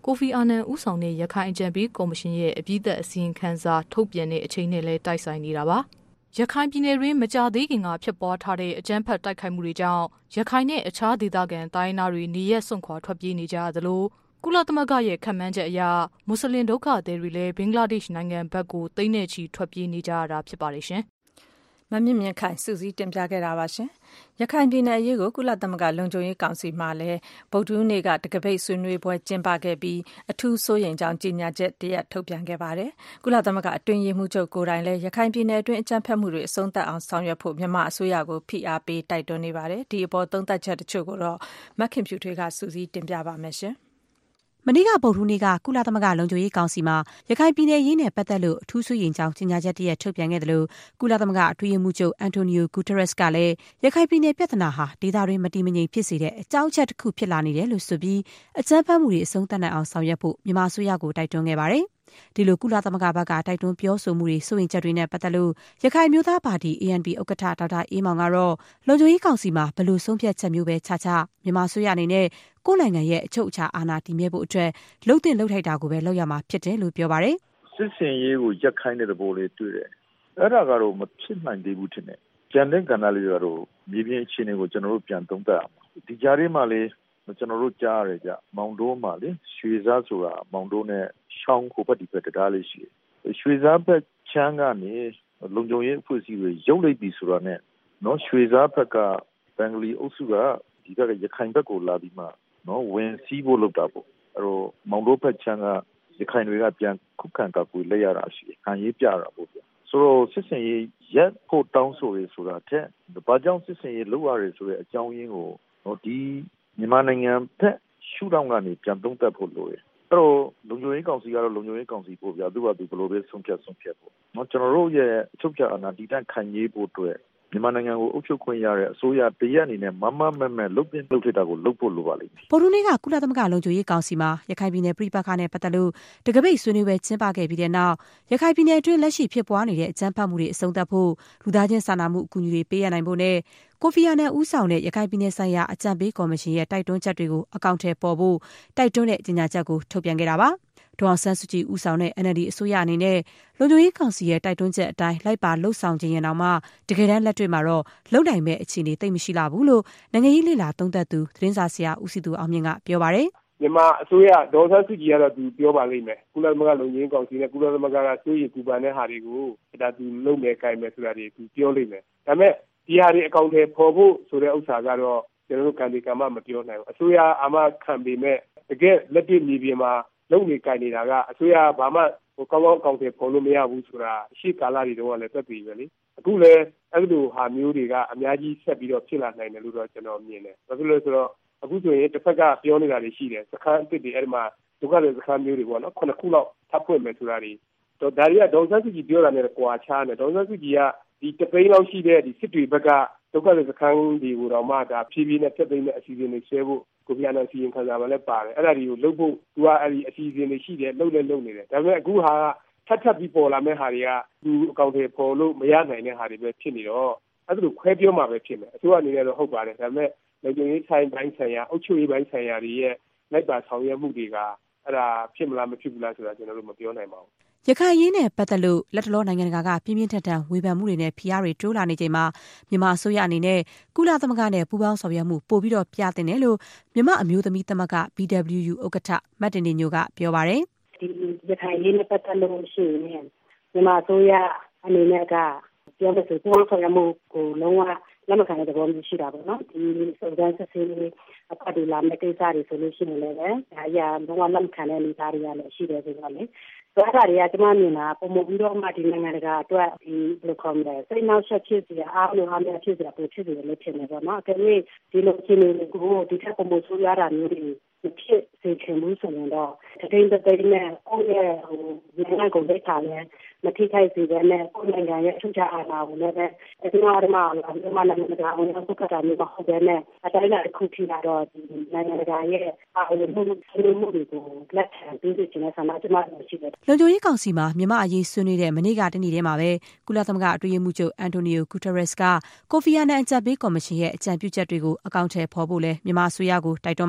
ကိုဖီအာနန်ဦးဆောင်တဲ့ရခိုင်အကြံပေးကော်မရှင်ရဲ့အပြီးသက်အစီရင်ခံစာထုတ်ပြန်တဲ့အချိန်နဲ့လည်းတိုက်ဆိုင်နေတာပါရခိုင်ပြည်နယ်တွင်မကြာသေးခင်ကဖြစ်ပွားထားတဲ့အကြမ်းဖက်တိုက်ခိုက်မှုတွေကြောင့်ရခိုင်နဲ့အခြားဒေသခံတိုင်းသားတွေနေရက်စွန့်ခွာထွက်ပြေးနေကြသလိုကုလသမဂ္ဂရဲ့ခန့်မှန်းချက်အရမွတ်စလင်ဒုက္ခသည်တွေလည်းဘင်္ဂလားဒေ့ရှ်နိုင်ငံဘက်ကိုသိန်းနဲ့ချီထွက်ပြေးနေကြရတာဖြစ်ပါတယ်ရှင်မမြင့်မြင့်ခိုင်စုစည်းတင်ပြခဲ့တာပါရှင်ရခိုင်ပြည်နယ်အရေးကိုကုလသမဂ္ဂလုံခြုံရေးကောင်စီမှလည်းဗုဒ္ဓဟူးနေ့ကတကပိတ်ဆွေးနွေးပွဲကျင်းပခဲ့ပြီးအထူးစိုးရိမ်ကြောင်းကြေညာချက်တရက်ထုတ်ပြန်ခဲ့ပါတယ်ကုလသမဂ္ဂအတွင်းရေးမှူးချုပ်ကိုယ်တိုင်လည်းရခိုင်ပြည်နယ်အတွင်းအကြမ်းဖက်မှုတွေအဆုံးသတ်အောင်ဆောင်ရွက်ဖို့မြန်မာအစိုးရကိုဖိအားပေးတိုက်တွန်းနေပါတယ်ဒီအပေါ်သုံးသပ်ချက်တချို့ကိုတော့မခင်ဖြူထွေးကစုစည်းတင်ပြပါမယ်ရှင်မနေ့ကဗုဒ္ဓဟူးနေ့ကကုလသမဂ္ဂလုံခြုံရေးကောင်စီမှာရခိုင်ပြည်နယ်ရေးနယ်ပတ်သက်လို့အထူးစိုးရိမ်ကြောင်းကြေညာချက်တရက်ထုတ်ပြန်ခဲ့တယ်လို့ကုလသမဂ္ဂအတွင်းရေးမှူးချုပ်အန်တိုနီယိုဂူတရက်စ်ကလည်းရခိုင်ပြည်နယ်ပြဿနာဟာဒေသတွင်းမတည်မငြိမ်ဖြစ်စေတဲ့အကြောင်းအချက်တစ်ခုဖြစ်လာနေတယ်လို့ဆိုပြီးအကြမ်းဖက်မှုတွေအဆုံးသတ်နိုင်အောင်ဆောင်ရွက်ဖို့မြန်မာအစိုးရကိုတိုက်တွန်းခဲ့ပါတယ်ဒီလိုကုလသမဂ္ဂဘက်ကတိုက်တွန်းပြောဆိုမှုတွေစိုးရိမ်ချက်တွေနဲ့ပတ်သက်လို့ရခိုင်မျိုးသားပါတီ A N P ဥက္ကဋ္ဌဒေါက်တာအေးမောင်ကတော့လုံခြုံရေးကောင်စီမှာဘယ်လိုဆုံးဖြတ်ချက်မျိုးပဲချချမြန်မာအစိုးရအနေနဲ့ကိုယ်နိုင်ငံရဲ့အချုပ်အခြာအာဏာတည်မြဲဖို့အတွက်လှုပ်တင်လှုပ်ထိုက်တာကိုပဲလုပ်ရမှာဖြစ်တယ်လို့ပြောပါတယ်စစ်စင်ရေးကိုရက်ခိုင်းတဲ့သဘောလေးတွေ့တယ်အဲ့ဒါကတော့မဖြစ်နိုင်သေးဘူးထင်တယ်ကြံတဲ့ကဏ္ဍလေးကတော့မြေပြင်အခြေအနေကိုကျွန်တော်တို့ပြန်သုံးသပ်အောင်ဒီကြားထဲမှာလေးကျွန်တော်တို့ကြားရတယ်ကြမောင်တိုးမှာလေရွှေစားဆိုတာမောင်တိုးနဲ့ရှောင်းကိုပတ်ဒီပဲတရားလေးရှိတယ်ရွှေစားဘက်ချမ်းကနေလုံခြုံရေးအဖွဲ့အစည်းတွေရုပ်လိုက်ပြီဆိုတာနဲ့နော်ရွှေစားဘက်ကဘင်္ဂလီအုပ်စုကဒီဘက်ကရခိုင်ဘက်ကိုလာပြီးမှနော်ဝင်စီးဖို့လုပ်တာပေါ့အဲ့တော့မောင်တိုးဘက်ချမ်းကရခိုင်တွေကပြန်ခုခံကာကွယ်လက်ရတာရှိခံရေးပြတာပေါ့ဗျဆိုတော့စစ်စင်ရေးရက်ဖို့တောင်းဆိုရဆိုတာတဲ့ဘာကြောင့်စစ်စင်ရေးလုပ်ရရဆိုတဲ့အကြောင်းရင်းကိုနော်ဒီမြန်မာနိုင်ငံဘက်ရှုထောင့်ကနေပြန်သုံးသပ်ဖို့လိုတယ်အဲ့တော့လုံခြုံရေးကောင်စီကတော့လုံခြုံရေးကောင်စီပို့ပြသူကသူဘယ်လိုပဲဆုံးဖြတ်ဆုံးဖြတ်ဖို့နော်ကျွန်တော်တို့ရဲ့အချုပ်အခြာအာဏာတည်တံ့ခိုင်ရေးဖို့အတွက်မြန်မာနိုင်ငံကိုအုပ်ချုပ်ခွင့်ရတဲ့အစိုးရတရက်အနေနဲ့မမမမလှုပ်ပင်လှုပ်ထတာကိုလှုပ်ဖို့လိုပါလိမ့်မယ်ဗုဒ္ဓဟူးနေ့ကကုလသမဂ္ဂလုံခြုံရေးကောင်စီမှာရခိုင်ပြည်နယ်ပြည်ပခါနဲ့ပတ်သက်လို့တကပိတ်ဆွေးနွေးပွဲကျင်းပခဲ့ပြီးတဲ့နောက်ရခိုင်ပြည်နယ်အတွင်းလက်ရှိဖြစ်ပွားနေတဲ့အကြမ်းဖက်မှုတွေအဆုံးသတ်ဖို့လူသားချင်းစာနာမှုအကူအညီတွေပေးရနိုင်ဖို့နဲ့ကိုဖီအာနန်ဦးဆောင်တဲ့ရခိုင်ပြည်နယ်ဆိုင်ရာအကြံပေးကော်မရှင်ရဲ့တိုက်တွန်းချက်တွေကိုအကောင့်ထဲပေါ်ဖို့တိုက်တွန်းတဲ့ကြေညာချက်ကိုထုတ်ပြန်ခဲ့တာပါဒေါ်အောင်ဆန်းစုကြည်ဦးဆောင်တဲ့ N L D အစိုးရအနေနဲ့လုံခြုံရေးကောင်စီရဲ့တိုက်တွန်းချက်အတိုင်းလိုက်ပါလှုပ်ဆောင်ခြင်းရင်တောင်မှတကယ်တမ်းလက်တွေ့မှာတော့လုံနိုင်မဲ့အခြေအနေသိပ်မရှိလာဘူးလို့နိုင်ငံရေးလေ့လာသုံးသပ်သူသတင်းစာဆရာဦးစီသူအောင်မြင့်ကပြောပါတယ်မြန်မာအစိုးရဒေါ်အောင်ဆန်းစုကြည်ကတော့သူပြောပါလိမ့်မယ်ကုလသမဂ္ဂလုံခြုံရေးကောင်စီနဲ့ကုလသမဂ္ဂကစိုးရိမ်ပူပန်တဲ့ဟာတွေကိုဒါသူလုပ်မယ်ကိုင်မယ်ဆိုတာတွေသူပြောလိမ့်မယ်ဒါပေမဲ့ဒီဟာတွေအကောင့်ထဲပေါ်ဖို့ဆိုတဲ့ဥစ္စာကတော့ကျွန်တော်တို့ကံဒီကံမမပြောနိုင်ဘူးအစိုးရအာမခံပေမဲ့တကယ်လက်တွေ့မြေပြင်မှာလုံနေကြနေတာကအစိုးရဘာမှဟိုကောင်းကောင်းအကောင့်ထဲပေါ်လို့မရဘူးဆိုတာရှေ့ကာလတွေတော့လည်းသက်သေပဲလေအခုလည်းအဲ့လိုဟာမျိုးတွေကအများကြီးဆက်ပြီးတော့ဖြစ်လာနိုင်တယ်လို့တော့ကျွန်တော်မြင်တယ်ဘာဖြစ်လို့လဲဆိုတော့အခုဆိုရင်တစ်ဖက်ကပြောနေတာတွေရှိတယ်စခန်းအစ်တွေအဲ့ဒီမှာဒုက္ခတွေစခန်းမျိုးတွေပေါ့နော်ခုနှစ်ခုလောက်ထပ်ဖွင့်မယ်ဆိုတာတွေတော့ဒါတွေကဒေါ်ဆန်းစုကြည်ပြောတာနဲ့ကွာခြားတယ်ဒေါ်ဆန်းစုကြည်ကဒီတပိန်းလောက်ရှိတဲ့ဒီစစ်တွေဘက်ကဒုက္ခတွေစခန်းတွေကိုတော့မှဒါဖြည်းဖြည်းနဲ့ဖြတ်သိမ်းတဲ့အစီအစဉ်တွေဆွဲဖို့ကိုပြနာစီရင်ခံစားမှလည်းပါတယ်အဲ့ဒါတွေကိုလုပ်ဖို့သူကအဲ့ဒီအစီအစဉ်တွေရှိတယ်လုပ်လဲလုပ်နေတယ်ဒါပေမဲ့အခုဟာထပ်ထပ်ပြီးပေါ်လာမဲ့ဟာတွေကသူအကောင့်တွေပေါ်လို့မရနိုင်တဲ့ဟာတွေပဲဖြစ်နေတော့အဲ့ဒါကိုခွဲပြောမှပဲဖြစ်မယ်အစိုးရအနေနဲ့တော့ဟုတ်ပါတယ်ဒါပေမဲ့လုံခြုံရေးဆိုင်ပိုင်းဆိုင်ရာအုပ်ချုပ်ရေးပိုင်းဆိုင်ရာတွေရဲ့လိုက်ပါဆောင်ရွက်မှုတွေကအဲ့ဒါဖြစ်မလားမဖြစ်ဘူးလားဆိုတာကျွန်တော်တို့မပြောနိုင်ပါဘူးရခိုင်ရင်းနဲ့ပတ်သက်လို့လက်တလောနိုင်ငံတကာကပြင်းပြင်းထန်ထန်ဝေဖန်မှုတွေနဲ့ဖိအားတွေတိုးလာနေချိန်မှာမြန်မာအစိုးရအနေနဲ့ကုလသမဂ္ဂနဲ့ပူးပေါင်းဆောင်ရွက်မှုပို့ပြီးတော့ပြသင့်တယ်လို့မြန်မာအမျိုးသမီးသမဂ္ဂ B W U ဥက္ကဋ္ဌမတ်တင်တင်ညိုကပြောပါတယ်ဒီရခိုင်ရင်းနဲ့ပတ်သက်လို့ရှိရင်မြန်မာအစိုးရအနေနဲ့ကပြောလို့ဆိုပူးပေါင်းဆောင်ရွက်မှုကိုလုံးဝလက်မခံတဲ့သဘောမျိုးရှိတာပေါ့နော်ဒီစုံစမ်းစစ်ဆေးအဖွဲ့တွေလာမဲ့ကိစ္စတွေဆိုလို့ရှိရင်လည်းဒါအရာလုံးဝလက်မခံတဲ့အနေအထားတွေကလည်းရှိတယ်ဆိုတော့လေအဲ့ဒါတွေကကျွန်မမြင်တာပုံမပြီးတော့မှဒီနိုင်ငံတကာအတွက်ဒီဘယ်လိုခေါ်မလဲစိတ်နှောက်ယှက်ဖြစ်စီအားလုံးအားများဖြစ်စီပိုဖြစ်စီလည်းဖြစ်နေပေါ့နော်အဲ့ဒီဒီလိုအခြေအနေကိုဒီထက်ပုံမဆိုးရတာမျိုးတွေမဖြစ်စေချင်ဘူးဆိုရင်တော့တတိယတတိယနဲ့ကိုယ့်ရဲ့ဟိုနိုင်ငံကိုလက်ထားလဲမထိခိုက်စေဘဲနဲ့ကိုယ့်နိုင်ငံရဲ့အထူးခြားအာဏာကိုလည်းပဲဒီမှာဒီမှာမြန်မာနိုင်ငံကအောင်စုကတာမျိုးမဟုတ်ဘဲနဲ့အတိုင်းအတာတစ်ခုထိလာတော့ဒီနိုင်ငံတကာရဲ့အာရုံမှုမှုတွေကိုလက်ခံပြီးချင်တဲ့ဆန္ဒကျွန်မရှိတယ်လုံခြုံရေးကောင်စီမှာမြန်မာအရေးဆွေးနွေးတဲ့မနေ့ကတနေ့တည်းမှာပဲကုလသမဂ္ဂအတွင်းရေးမှူးချုပ်အန်တိုနီယိုဂူတရက်စ်ကကိုဖီအာနန်အကြံပေးကော်မရှင်ရဲ့အကြံပြုချက်တွေကိုအကောင့်ထဲပေါ်ဖို့လဲမြန်မာအစိုးရကိုတိုက်တွန်းပါတယ်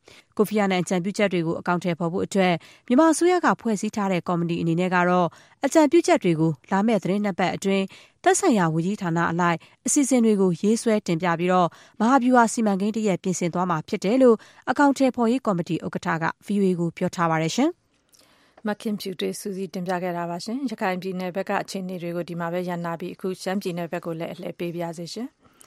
ကိုဖီအာနန်အကြံပြုချက်တွေကိုအကောင့်ထဲပေါ်ဖို့အတွက်မြန်မာအစိုးရကဖွဲ့စည်းထားတဲ့ကော်မတီအနေနဲ့ကတော့အကြံပြုချက်တွေကိုလာမယ့်သတင်းနှစ်ပတ်အတွင်းသက်ဆိုင်ရာဝန်ကြီးဌာနအလိုက်အစီအစဉ်တွေကိုရေးဆွဲတင်ပြပြီးတော့မဟာဗျူဟာစီမံကိန်းတရက်ပြင်ဆင်သွားမှာဖြစ်တယ်လို့အကောင့်ထဲပေါ်ရေးကော်မတီဥက္ကဋ္ဌက ဗွီအိုအေ ကိုပြောထားပါတယ်ရှင်မခင်ဖြူတွေစူးစီးတင်ပြခဲ့တာပါရှင်ရခိုင်ပြည်နယ်ဘက်ကအခြေအနေတွေကိုဒီမှာပဲရန်နာပြီးအခုရှမ်းပြည်နယ်ဘက်ကိုလည်းအလှည့်ပေးပြရစေရှင်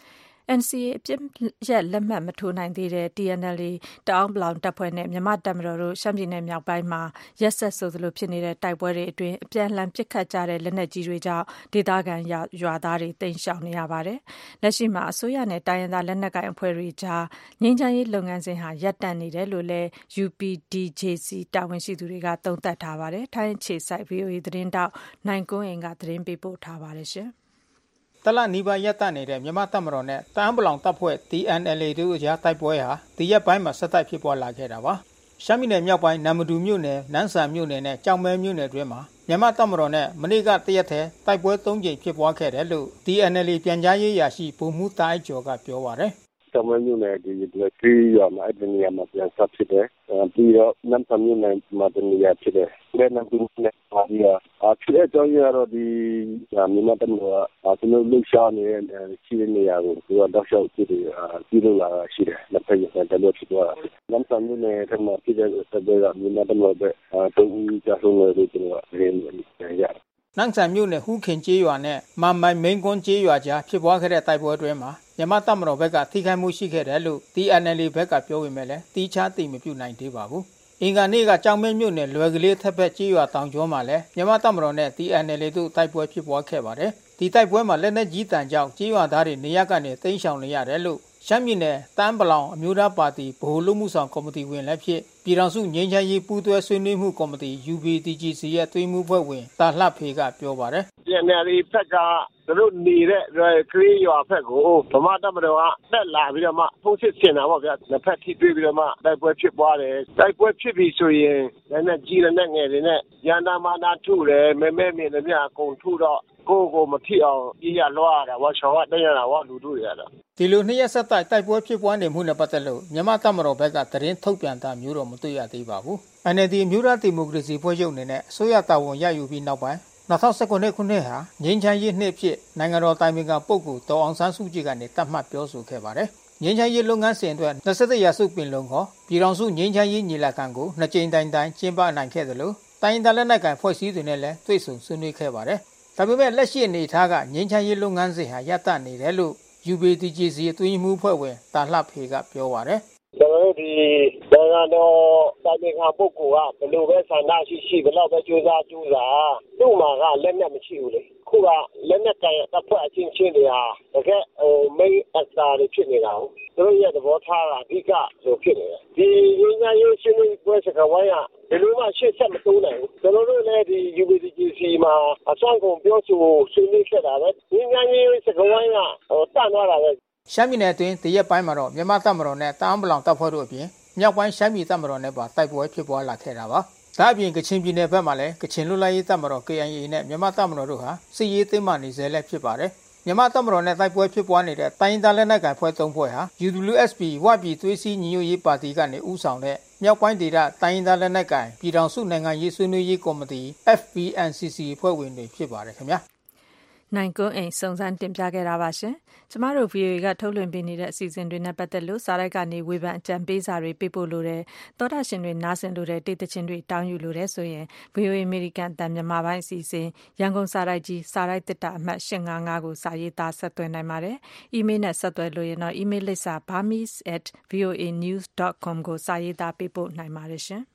N C A အပြစ်ရက်လက်မှတ်မထိုးနိုင်သေးတဲ့ T N L A တအောင်းပလောင်တပ်ဖွဲ့နဲ့မြန်မာတပ်မတော်တို့ရှမ်းပြည်နယ်မြောက်ပိုင်းမှာရက်ဆက်ဆိုသလိုဖြစ်နေတဲ့တိုက်ပွဲတွေအတွင်းအပြန်အလှန်ပစ်ခတ်ကြတဲ့လက်နက်ကြီးတွေကြောင့်ဒေသခံရွာသားတွေတိမ်းရှောင်နေရပါတယ်။လက်ရှိမှာအစိုးရနဲ့တိုင်းရင်းသားလက်နက်ကိုင်အဖွဲ့တွေကြားငြိမ်းချမ်းရေးလုပ်ငန်းစဉ်ဟာရပ်တန့်နေတယ်လို့လည်း U P D J C တာဝန်ရှိသူတွေကသုံးသပ်ထားပါတယ်။ထိုင်းအခြေစိုက် V O A သတင်းတောက်နိုင်ကွန်းအိမ်ကသတင်းပေးပို့ထားပါတယ်ရှင်။တလနီးပါးရပ်တန့်နေတဲ့မြန်မာတပ်မတော်နဲ့တအန်းပလောင်တပ်ဖွဲ့ T N L A တို့ကြားတိုက်ပွဲဟာဒီရက်ပိုင်းမှာဆက်တိုက်ဖြစ်ပွားလာခဲ့တာပါရှမ်းပြည်နယ်မြောက်ပိုင်းနမ်မတူမြို့နယ်နန်းဆန်မြို့နယ်နဲ့ကြောင်မဲမြို့နယ်တွင်မှာမြန်မာတပ်မတော်နဲ့မနေ့ကတရက်ထဲတိုက်ပွဲသုံးကြိမ်ဖြစ်ပွားခဲ့တယ်လို့ T N L A ပြန်ကြားရေးရာရှိဗိုလ်မှူးတားအိုက်ကျော်ကပြောပါတယ်ကြောင်မဲမြို့နယ်ဒီဒီရွာမှာအဲ့ဒီနေရာမှာပြန်ဆက်ဖြစ်တယ်ပြီးတော့နန်းဆန်မြို့နယ်မှာတနေရာဖြစ်တယ်လက်နက်ကူနဲ့ပါရီယာအခုအကြောင်းရတော့ဒီမြန်မာတပ်မတော်ကကျွန်တော်လှုပ်ရှားနေတဲ့ရှိတဲ့နေရာကိုသူကတော့ရှောက်ကြည့်တယ်ပြီးလို့လာရှိတယ်လက်ဖက်ရတဲ့လို့ဖြစ်သွားတယ်နန်းဆန်မြို့နယ်ထဲမှာဖြစ်တဲ့တပ်တွေကမြန်မာတပ်မတော်ပဲတုံးဦးကြဆုံးလို့ကျွန်တော်ရင်းနေရတယ်နန်းဆန်မြို့နယ်ဟူးခင်ကျေးရွာနဲ့မမိုင်မိန်ကွန်းကျေးရွာကြားဖြစ်ပွားခဲ့တဲ့တိုက်ပွဲအတွင်းမှာမြန်မာတပ်မတော်ဘက်ကထိခိုက်မှုရှိခဲ့တယ်လို့ T N L A ဘက်ကပြောပေမဲ့လည်းတီးခြားသိမပြုနိုင်သေးပါဘူးအင်္ဂါနေ့ကကြောင်မဲမြို့နယ်လွယ်ကလေးထက်ဖက်ကျေးရွာတောင်ကျောမှာလည်းမြန်မာတပ်မတော်နဲ့ T N L A တို့တိုက်ပွဲဖြစ်ပွားခဲ့ပါတယ်ဒီတိုက်ပွဲမှာလက်နက်ကြီးတန်ကြောင့်ကျေးရွာသားတွေနေရပ်ကနေတိမ်းရှောင်နေရတယ်လို့ရှမ်းပြည်နယ်တန်းပလောင်အမျိုးသားပါတီဗဟိုလူမှုဆောင်ကော်မတီဝင်လည်းဖြစ်ပြည်ထောင်စုငြိမ်းချမ်းရေးပူးတွဲဆွေးနွေးမှုကော်မတီ U P D J C ရဲ့တွဲမှုဖွဲ့ဝင်တာလှဖေကပြောပါတယ် T N L A ဘက်ကတို့နေတဲ့ကလေးရွာဘက်ကိုဗမာတပ်မတော်ကတက်လာပြီးတော့မှဖုံးစစ်ဆင်တာပေါ့ဗျာနှစ်ဖက်ထိတွေ့ပြီးတော့မှတိုက်ပွဲဖြစ်ပွားတယ်တိုက်ပွဲဖြစ်ပြီးဆိုရင်လည်းနဲ့ကြီးလည်းနဲ့ငယ်တွေနဲ့ရန်တာမာနာထုတယ်မဲမဲမြင်လည်းမြအကုန်ထုတော့ကိုကိုမထိအောင်ကြီးရလွှားတာဝါချောင်းကတရတာဝါလူတို့ရတာဒီလိုနှစ်ရက်ဆက်တိုက်တိုက်ပွဲဖြစ်ပွားနေမှုနဲ့ပတ်သက်လို့မြန်မာတပ်မတော်ဘက်ကသတင်းထုတ်ပြန်တာမျိုးတော့မတွေ့ရသေးပါဘူး N L D မျိုးသားဒီမိုကရေစီဖွဲ့ချုပ်အနေနဲ့အစိုးရတာဝန်ရယူပြီးနောက်ပိုင်း၂၀၁၉ခုနှစ်ဟာငြိမ်းချမ်းရေးနှစ်ဖြစ်နိုင်ငံတော်တိုင်ပင်ခံပုဂ္ဂိုလ်ဒေါ်အောင်ဆန်းစုကြည်ကနေတတ်မှတ်ပြောဆိုခဲ့ပါတယ်။ငြိမ်းချမ်းရေးလုပ်ငန်းစဉ်အတွက်၂၁ရာစုပင်လုံခေါ်ပြည်ထောင်စုငြိမ်းချမ်းရေးညီလာခံကိုနှစ်ကြိမ်တိုင်တိုင်ကျင်းပနိုင်ခဲ့သလိုတိုင်းဒေသလက်နက်ကိုင်ဖွဲ့စည်းတွေနဲ့လည်းတွေ့ဆုံဆွေးနွေးခဲ့ပါတယ်။ဒါပေမဲ့လက်ရှိအနေအထားကငြိမ်းချမ်းရေးလုပ်ငန်းစဉ်ဟာရပ်တန့်နေတယ်လို့ U P D J C အတွင်းမှုဖွဲ့ဝင်တာလှဖေကပြောပါတယ်ကျွန်တော်တို့ဒီနိုင်ငံတော်တိုင်ပင်ခံပုဂ္ဂိုလ်ကဘယ်လိုပဲဆန္ဒရှိရှိဘယ်လောက်ပဲကြိုးစားကြိုးစားသူ့မှာကလက်နက်မရှိဘူးလေခုကလက်နက်ကန်တပ်ဖွဲ့အချင်းချင်းတွေဟာတကယ်ဟိုမိတ်အစာတွေဖြစ်နေတာဟုတ်သူတို့ရဲ့သဘောထားကအဓိကလို့ဖြစ်နေတယ်ဒီရင်းနှီးရေးရှင်းနေပွဲစကားဝိုင်းကဒီလိုမှရှေ့ဆက်မတိုးနိုင်ဘူးကျွန်တော်တို့လည်းဒီ U P D J C မှာအဆောင်ကုန်ပြောဆိုဆွေးနွေးခဲ့တာပဲရင်းနှီးရေးစကားဝိုင်းကဟိုတန်သွားတာပဲရှမ်းပြည်နယ်အတွင်းတရက်ပိုင်းမှာတော့မြန်မာတပ်မတော်နဲ့တအန်းပလောင်တပ်ဖွဲ့တို့အပြင်မြောက်ပိုင်းရှမ်းပြည်တပ်မတော်နဲ့ပါတိုက်ပွဲဖြစ်ပွားလာခဲ့တာပါ။ဒါ့အပြင်ကချင်ပြည်နယ်ဘက်မှာလည်းကချင်လွတ်လပ်ရေးတပ်မတော် K I A နဲ့မြန်မာတပ်မတော်တို့ဟာစစ်ရေးသိမ်းမှနေဆဲလည်းဖြစ်ပါတယ်။မြန်မာတပ်မတော်နဲ့တိုက်ပွဲဖြစ်ပွားနေတဲ့တိုင်းဒေသလက်နက်ကိုင်ဖွဲ့သုံးဖွဲ့ဟာ U W S P ဝပြည်သွေးစည်းညီညွတ်ရေးပါတီကနေဦးဆောင်တဲ့မြောက်ပိုင်းဒေသတိုင်းဒေသလက်နက်ကိုင်ပြည်ထောင်စုနိုင်ငံရေးဆွေးနွေးရေးကော်မတီ F P N C C ဖွဲ့ဝင်တွေဖြစ်ပါတယ်ခင်ဗျာ။နိုင်ကွန်းအိမ်စုံစမ်းတင်ပြခဲ့တာပါရှင်။ကျမတို့ V O A ကထုတ်လွှင့်ပေးနေတဲ့အစီအစဉ်တွေနဲ့ပတ်သက်လို့စာရိုက်ကနေဝေဖန်အကြံပေးစာတွေပေးပို့လို့တဲ့သောတာရှင်တွေနားဆင်လို့တဲ့တိတ်တချင်းတွေတောင်းယူလို့တဲ့ဆိုရင် V O A အမေရိကန်တန်မြန်မာပိုင်းအစီအစဉ်ရန်ကုန်စာရိုက်ကြီးစာရိုက်တစ်တာအမှတ်၈၅၅ကိုစာရေးသားဆက်သွင်းနိုင်ပါတယ်။ email နဲ့ဆက်သွယ်လို့ရင်တော့ email လိပ်စာ burmese at voa news dot com ကိုစာရေးသားပေးပို့နိုင်ပါတယ်ရှင်။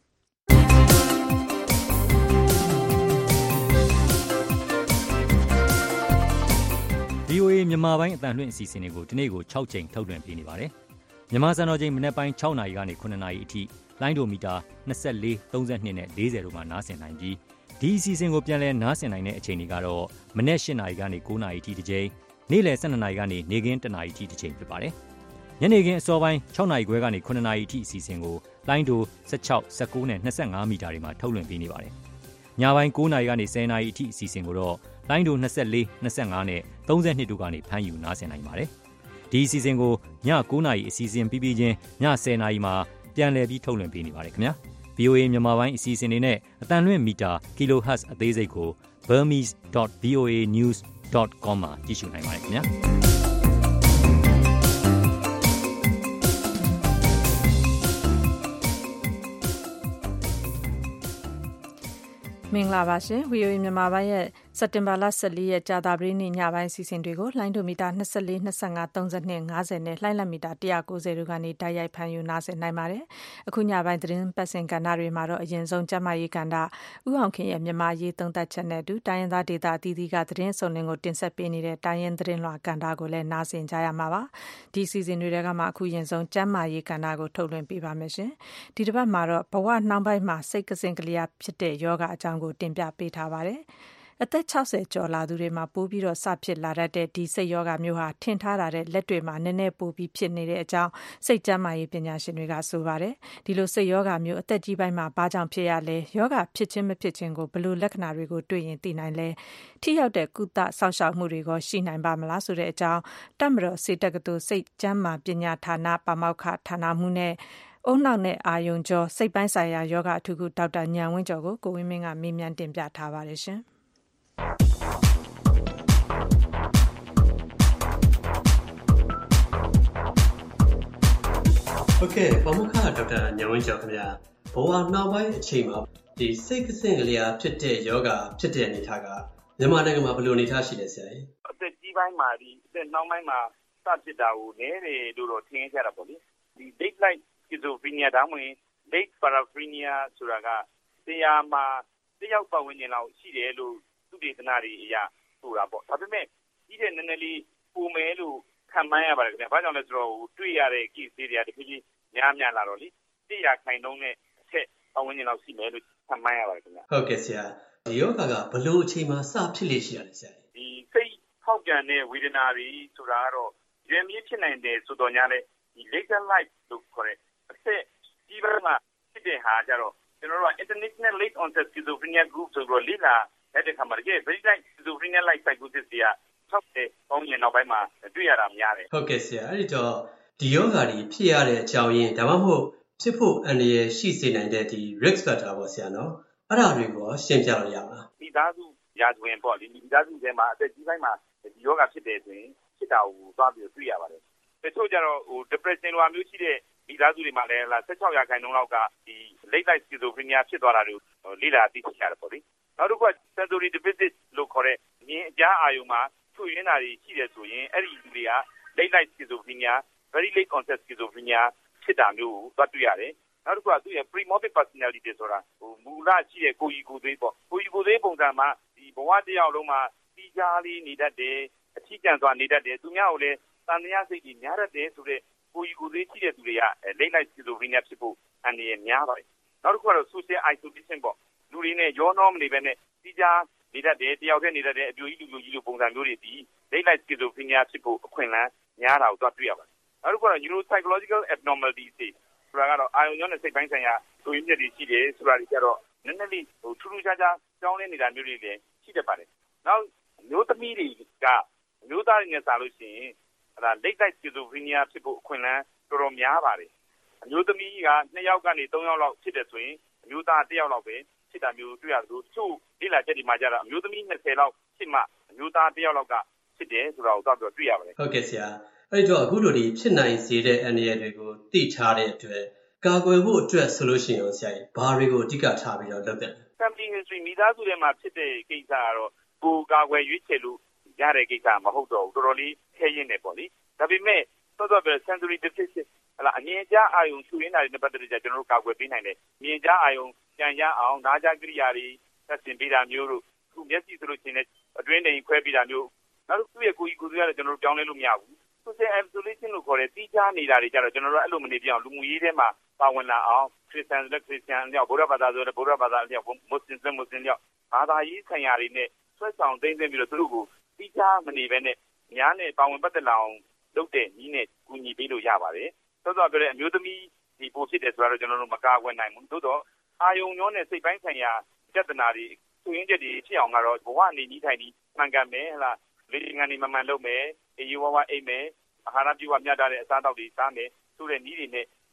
V O A မြန်မာပိုင်းအတန်လွှင့်အစီအစဉ်တွေကိုဒီနေ့ကို၆ချိန်ထုတ်လွှင့်ပေးနေပါတယ်။မြန်မာစံတော်ချိန်မနက်ပိုင်း၆နာရီကနေ၇နာရီအထိလိုင်းဒိုမီတာ၂၄ ၃၂နဲ့၄၀တို့မှာနားဆင်နိုင်ပြီးဒီအစီအစဉ်ကိုပြန်လည်နားဆင်နိုင်တဲ့အချိန်တွေကတော့မနက်၈နာရီကနေ၉နာရီအထိတစ်ချိန်နေ့လယ်၁၂နာရီကနေနေ့ခင်း၁နာရီအထိတစ်ချိန်ဖြစ်ပါတယ်။ညနေခင်းအစောပိုင်း၆နာရီခွဲကနေ၇နာရီအထိအစီအစဉ်ကိုလိုင်းဒို၁၆ ၁၉နဲ့၂၅မီတာတွေမှာထုတ်လွှင့်ပေးနေပါတယ်။ညပိုင်း၉နာရီကနေ၁၀နာရီအထိအစီအစဉ်ကိုတော့လိုင်းဒို၂၄ ၂၅နဲ့၃၂တို့ကနေဖမ်းယူနားဆင်နိုင်ပါတယ်။ဒီအစီအစဉ်ကိုည၉နာရီအစီအစဉ်ပြီးပြီးချင်းည၁၀နာရီမှာတပြန်လည်ပြီးထုတ်လွှင့်ပေးနေပါတယ်ခင်ဗျာ ဗွီအိုအေ မြန်မာပိုင်းအစီအစဉ်တွေနဲ့အသံလွှင့်မီတာ kilohertz အသေးစိတ်ကို burmese dot v o a news dot com မှာကြည့်ရှုနိုင်ပါတယ်ခင်ဗျာမင်္ဂလာပါရှင် ဗွီအိုအေမြန်မာပိုင်းရဲ့စက်တင်ဘာလဆယ့်လေးရက်ကြာသပတေးနေ့ညပိုင်းအစီအစဉ်တွေကိုလိုင်းဒိုမီတာ၂၄ ၂၅ ၃၂ ၅၀နဲ့လှိုင်းလက်မီတာ၁၉၀တို့ကနေတိုက်ရိုက်ဖန်ယူနားဆင်နိုင်ပါတယ်။အခုညပိုင်းသတင်းပတ်စင်ကဏ္ဍတွေမှာတော့အရင်ဆုံးကျမရေးကဏ္ဍဥအောင်ခင်ရဲ့မြန်မာရေးသုံးသပ်ချက်နဲ့အတူတိုင်းရင်းသားဒေသအသီးသီးကသတင်းစုံလင်ကိုတင်ဆက်ပေးနေတဲ့တိုင်းရင်းသတင်းလွှာကဏ္ဍကိုလည်းနားဆင်ကြရမှာပါ။ဒီအစီအစဉ်တွေကမှအခုရင်ဆုံးကျမရေးကဏ္ဍကိုထုတ်လွှင့်ပေးပါမယ်ရှင်။ဒီတစ်ပတ်မှာတော့ဘဝနှောင်းပိုင်းမှာစိတ်ကစင်ကလျာဖြစ်တဲ့ယောဂအကြောင်းကိုတင်ပြပေးထားပါတယ်။အသက်၆၀ကျော်လာသူတွေမှာပိုးပြီးတော့စဖြစ်လာတတ်တဲ့ဒီစိတ်ယောဂမျိုးဟာထင်ထားတာတဲ့လက်တွေမှာနည်းနည်းပိုပြီးဖြစ်နေတဲ့အကြောင်းစိတ်ကျန်းမာရေးပညာရှင်တွေကဆိုပါတယ်ဒီလိုစိတ်ယောဂမျိုးအသက်ကြီးပိုင်းမှာဘာကြောင့်ဖြစ်ရလဲယောဂဖြစ်ခြင်းမဖြစ်ခြင်းကိုဘယ်လိုလက္ခဏာတွေကိုတွေ့ရင်သိနိုင်လဲထိရောက်တဲ့ကုသစောင့်ရှောက်မှုတွေကိုရှိနိုင်ပါမလားဆိုတဲ့အကြောင်းတပ်မတော်စေတက္ကသိုလ်စိတ်ကျန်းမာပညာဌာနပါမောက္ခဌာနမှူးနဲ့အုံနောက်နဲ့အာယုံကျော်စိတ်ပိုင်းဆိုင်ရာယောဂအထူးကုဒေါက်တာဉာဏ်ဝင်းကျော်ကိုကိုဝင်းမင်းကမေးမြန်းတင်ပြထားပါတယ်ရှင်ဟုတ်ကဲ့ပါမောက္ခဒေါက်တာဉာဏ်ဝင်းကျော်ခင်ဗျာဘဝနောက်ပိုင်းအချိန်မှာဒီစိတ်ကစင်ကလေးဖြစ်တဲ့ယောဂဖြစ်တဲ့အနေထားကမြန်မာနိုင်ငံမှာဘယ်လိုအနေထားရှိလဲဆရာကြီးအသက်ကြီးပိုင်းမှာဒီအသက်နောက်ပိုင်းမှာစဖြစ်တာကိုနည်းတယ်လို့တော့ထင်ကြတာပေါ့လေဒီ late life schizophrenia ဒါမှမဟုတ် late paraphrenia ဆိုတာကတရားမှာတယောက်ပတ်ဝန်းကျင်လောက်ရှိတယ်လို့သူတေသနာတွေအရာဆိုတာပေါ့ဒါပေမဲ့ကြီးတဲ့နည်းနည်းလေးပုံမဲလို့ခံမှန်းရပါတယ်ခင်ဗျာဘာကြောင့်လဲဆိုတော့တွေ့ရတဲ့ case တွေကတဖြည်းဖြည်းများများလာတော့လေတစ်ရာခိုင်နှုန်းနဲ့အထက်ပတ်ဝန်းကျင်လောက်ရှိမယ်လို့ခံမှန်းရပါတယ်ခင်ဗျာဟုတ်ကဲ့ဆရာဒီယောဂကဘယ်လိုအချိန်မှာစဖြစ်လေရှိရလဲဆရာဒီစိတ်ဖောက်ပြန်တဲ့ဝေဒနာတွေဆိုတာကတော့ရွယ်မြင့်ဖြစ်နိုင်တယ်ဆိုတော့ညာလေဒီ later life လို့ခေါ်တဲ့အဆက်ကြီးပိုင်းမှာဖြစ်တဲ့ဟာကြတော့ကျွန်တော်တို့က international late onset schizophrenia group ဆိုတော့လေ့လာတဲ့အခါမှာတကယ် very like schizophrenia like psychosis တွေကထောက်တဲ့ပေါင်းရင်နောက်ပိုင်းမှာတွေ့ရတာများတယ်ဟုတ်ကဲ့ဆရာအဲ့ဒီတော့ဒီယောဂါတွေဖြစ်ရတဲ့အကြောင်းရင်းဒါမှမဟုတ်ဖြစ်ဖို့အန္တရာယ်ရှိစေနိုင်တဲ့ဒီ risk factor ပေါ့ဆရာနော်အဲ့ဒါတွေကိုရှင်းပြလို့ရမလားမိသားစုရာဇဝင်ပေါ့ဒီမိသားစုထဲမှာအသက်ကြီးပိုင်းမှာဒီယောဂါဖြစ်တယ်ဆိုရင်ဖြစ်တာကိုသွားပြီးတွေ့ရပါတယ်တချို့ကျတော့ဟို depression လိုမျိုးရှိတဲ့မိသားစုတွေမှာလည်းလား၁၆ရာခိုင်နှုန်းလောက်ကဒီ late life schizophrenia ဖြစ်သွားတာတွေကိုလေ့လာသိရှိရတယ်ပေါ့လေနောက်တစ်ခုက sensory deficit လို့ခေါ်တဲ့မြင်အကြားအာရုံမှာချွေရင်းတာတွေရှိတယ်ဆိုရင်အဲ့ဒီလူတွေက late life schizophrenia very late onset schizophrenia ဖြစ်တာမျိုးကိုသွားတွေ့ရတယ်နောက်တစ်ခုကသူ့ရဲ့ pre-morbid personality ဆိုတာဟိုမူလရှိတဲ့ကိုယ်ကြီးကိုယ်သေးပေါ့ကိုယ်ကြီးကိုယ်သေးပုံစံမှာဒီဘဝတစ်ယောက်လုံးမှာတီးခြားလေးနေတတ်တယ်အထီးကျန်စွာနေတတ်တယ်သူများကိုလည်းတန်တရားစိတ်ကြီးများတတ်တယ်ဆိုတဲ့ကိုယ်ကြီးကိုယ်သေးရှိတဲ့သူတွေက late life schizophrenia ဖြစ်ဖို့အန္တရာယ်များပါတယ်နောက်တစ်ခုကတော့ social isolation ပေါ့လူတွေနဲ့ရောနှောမနေပဲနဲ့တီးခြားနေတတ်တယ်တယောက်တည်းနေတတ်တယ်အပြိုကြီးလူလူကြီးလိုပုံစံမျိုးတွေဒီ late life schizophrenia ဖြစ်ဖို့အခွင့်အလမ်းများတာကိုသွားတွေ့ရပါတယ်နောက်တစ်ခုကတော့ neuropsychological abnormalities တွေဆိုတာကတော့အာရုံကြောနဲ့စိတ်ပိုင်းဆိုင်ရာလူရင်းမြစ်တွေရှိတယ်ဆိုတာတွေကြတော့နည်းနည်းလေးဟိုထူးထူးခြားခြားကြောင်းလဲနေတာမျိုးတွေလည်းရှိတတ်ပါတယ်နောက်မျိုးသမီးတွေကမျိုးသားတွေနဲ့စာလို့ရှိရင်အဲဒါ late life schizophrenia ဖြစ်ဖို့အခွင့်အလမ်းတော်တော်များပါတယ်အမျိုးသမီးကနှစ်ယောက်ကနေသုံးယောက်လောက်ဖြစ်တယ်ဆိုရင်အမျိုးသားတစ်ယောက်လောက်ပဲဖြစ်တာမျိုးတွေ့ရသလိုတချို့လေ့လာချက်တွေမှာကြတော့အမျိုးသမီး၂၀လောက်ဖြစ်မှအမျိုးသားတစ်ယောက်လောက်ကဖြစ်တယ်ဆိုတာကိုတော့တွေ့ရပါတယ်ဟုတ်ကဲ့ဆရာအဲ့တော့အခုလိုဒီဖြစ်နိုင်စေတဲ့အန္တရာယ်တွေကိုသိထားတဲ့အတွက်ကာကွယ်ဖို့အတွက်ဆိုလို့ရှိရင်ဆရာကြီးဘာတွေကိုအဓိကထားပြီးတော့လုပ်တယ် family history မိသားစုထဲမှာဖြစ်တဲ့ကိစ္စကတော့ကိုယ်ကာကွယ်ရွေးချယ်လို့ရတဲ့ကိစ္စမဟုတ်တော့ဘူးတော်တော်လေးခဲရင်းနေပေါ့လေဒါပေမဲ့တော်တော်ပဲ sensory deficit ဟလာအမြင်ကြားအာရုံချွေးနေတာတွေနဲ့ပတ်သက်ကြကျွန်တော်တို့ကာကွယ်ပေးနိုင်တယ်မြင်ကြားအာရုံကြံရအောင်နားကြားကိရိယာတွေသက်ရှင်ပေးတာမျိုးတို့ခုမျက်စိဆိုလို့ရှိရင်အတွင်းတိမ်ခွဲပေးတာမျိုးနောက်သူ့ရဲ့ကိုယ်ကြီးကိုယ်ရတဲ့ကျွန်တော်တို့ပြောင်းလဲလို့မရဘူး social isolation လို့ခေါ်တဲ့တီးခြားနေတာတွေကြတော့ကျွန်တော်တို့အဲ့လိုမနေပြအောင်လူမှုရေးထဲမှာပါဝင်လာအောင် Christian နဲ့ Christian တွေဗုဒ္ဓဘာသာဆိုတဲ့ဗုဒ္ဓဘာသာတွေ Muslim နဲ့ Muslim တွေဘာသာရေးဆိုင်ရာတွေနဲ့ဆွဲဆောင်သိမ်းသိမ်းပြီးတော့သူတို့ကိုတီးခြားမနေဘဲနဲ့ညားနဲ့ပါဝင်ပတ်သက်လာအောင်လုပ်တဲ့နည်းနဲ့ကူညီပေးလို့ရပါတယ်သောသောပြောတဲ့အမျိုးသမီးဒီပိုဖြစ်တယ်ဆိုတော့ကျွန်တော်တို့မကာကွယ်နိုင်ဘူးသို့တော့အာယုံညောနဲ့စိတ်ပိုင်းဆိုင်ရာပြဿနာတွေသူရင်းချက်တွေဖြစ်အောင်ကတော့ဘဝအနေကြီးထိုင်ပြီးမှန်ကန်မယ်ဟလားလေငန်းနေမှန်မှန်လုပ်မယ်အေးဝဝအိမ်မယ်အာဟာရပြုဝမြတ်တာတဲ့အစားအသောက်တွေစားမယ်ဆိုတဲ့နည်းတွေနဲ့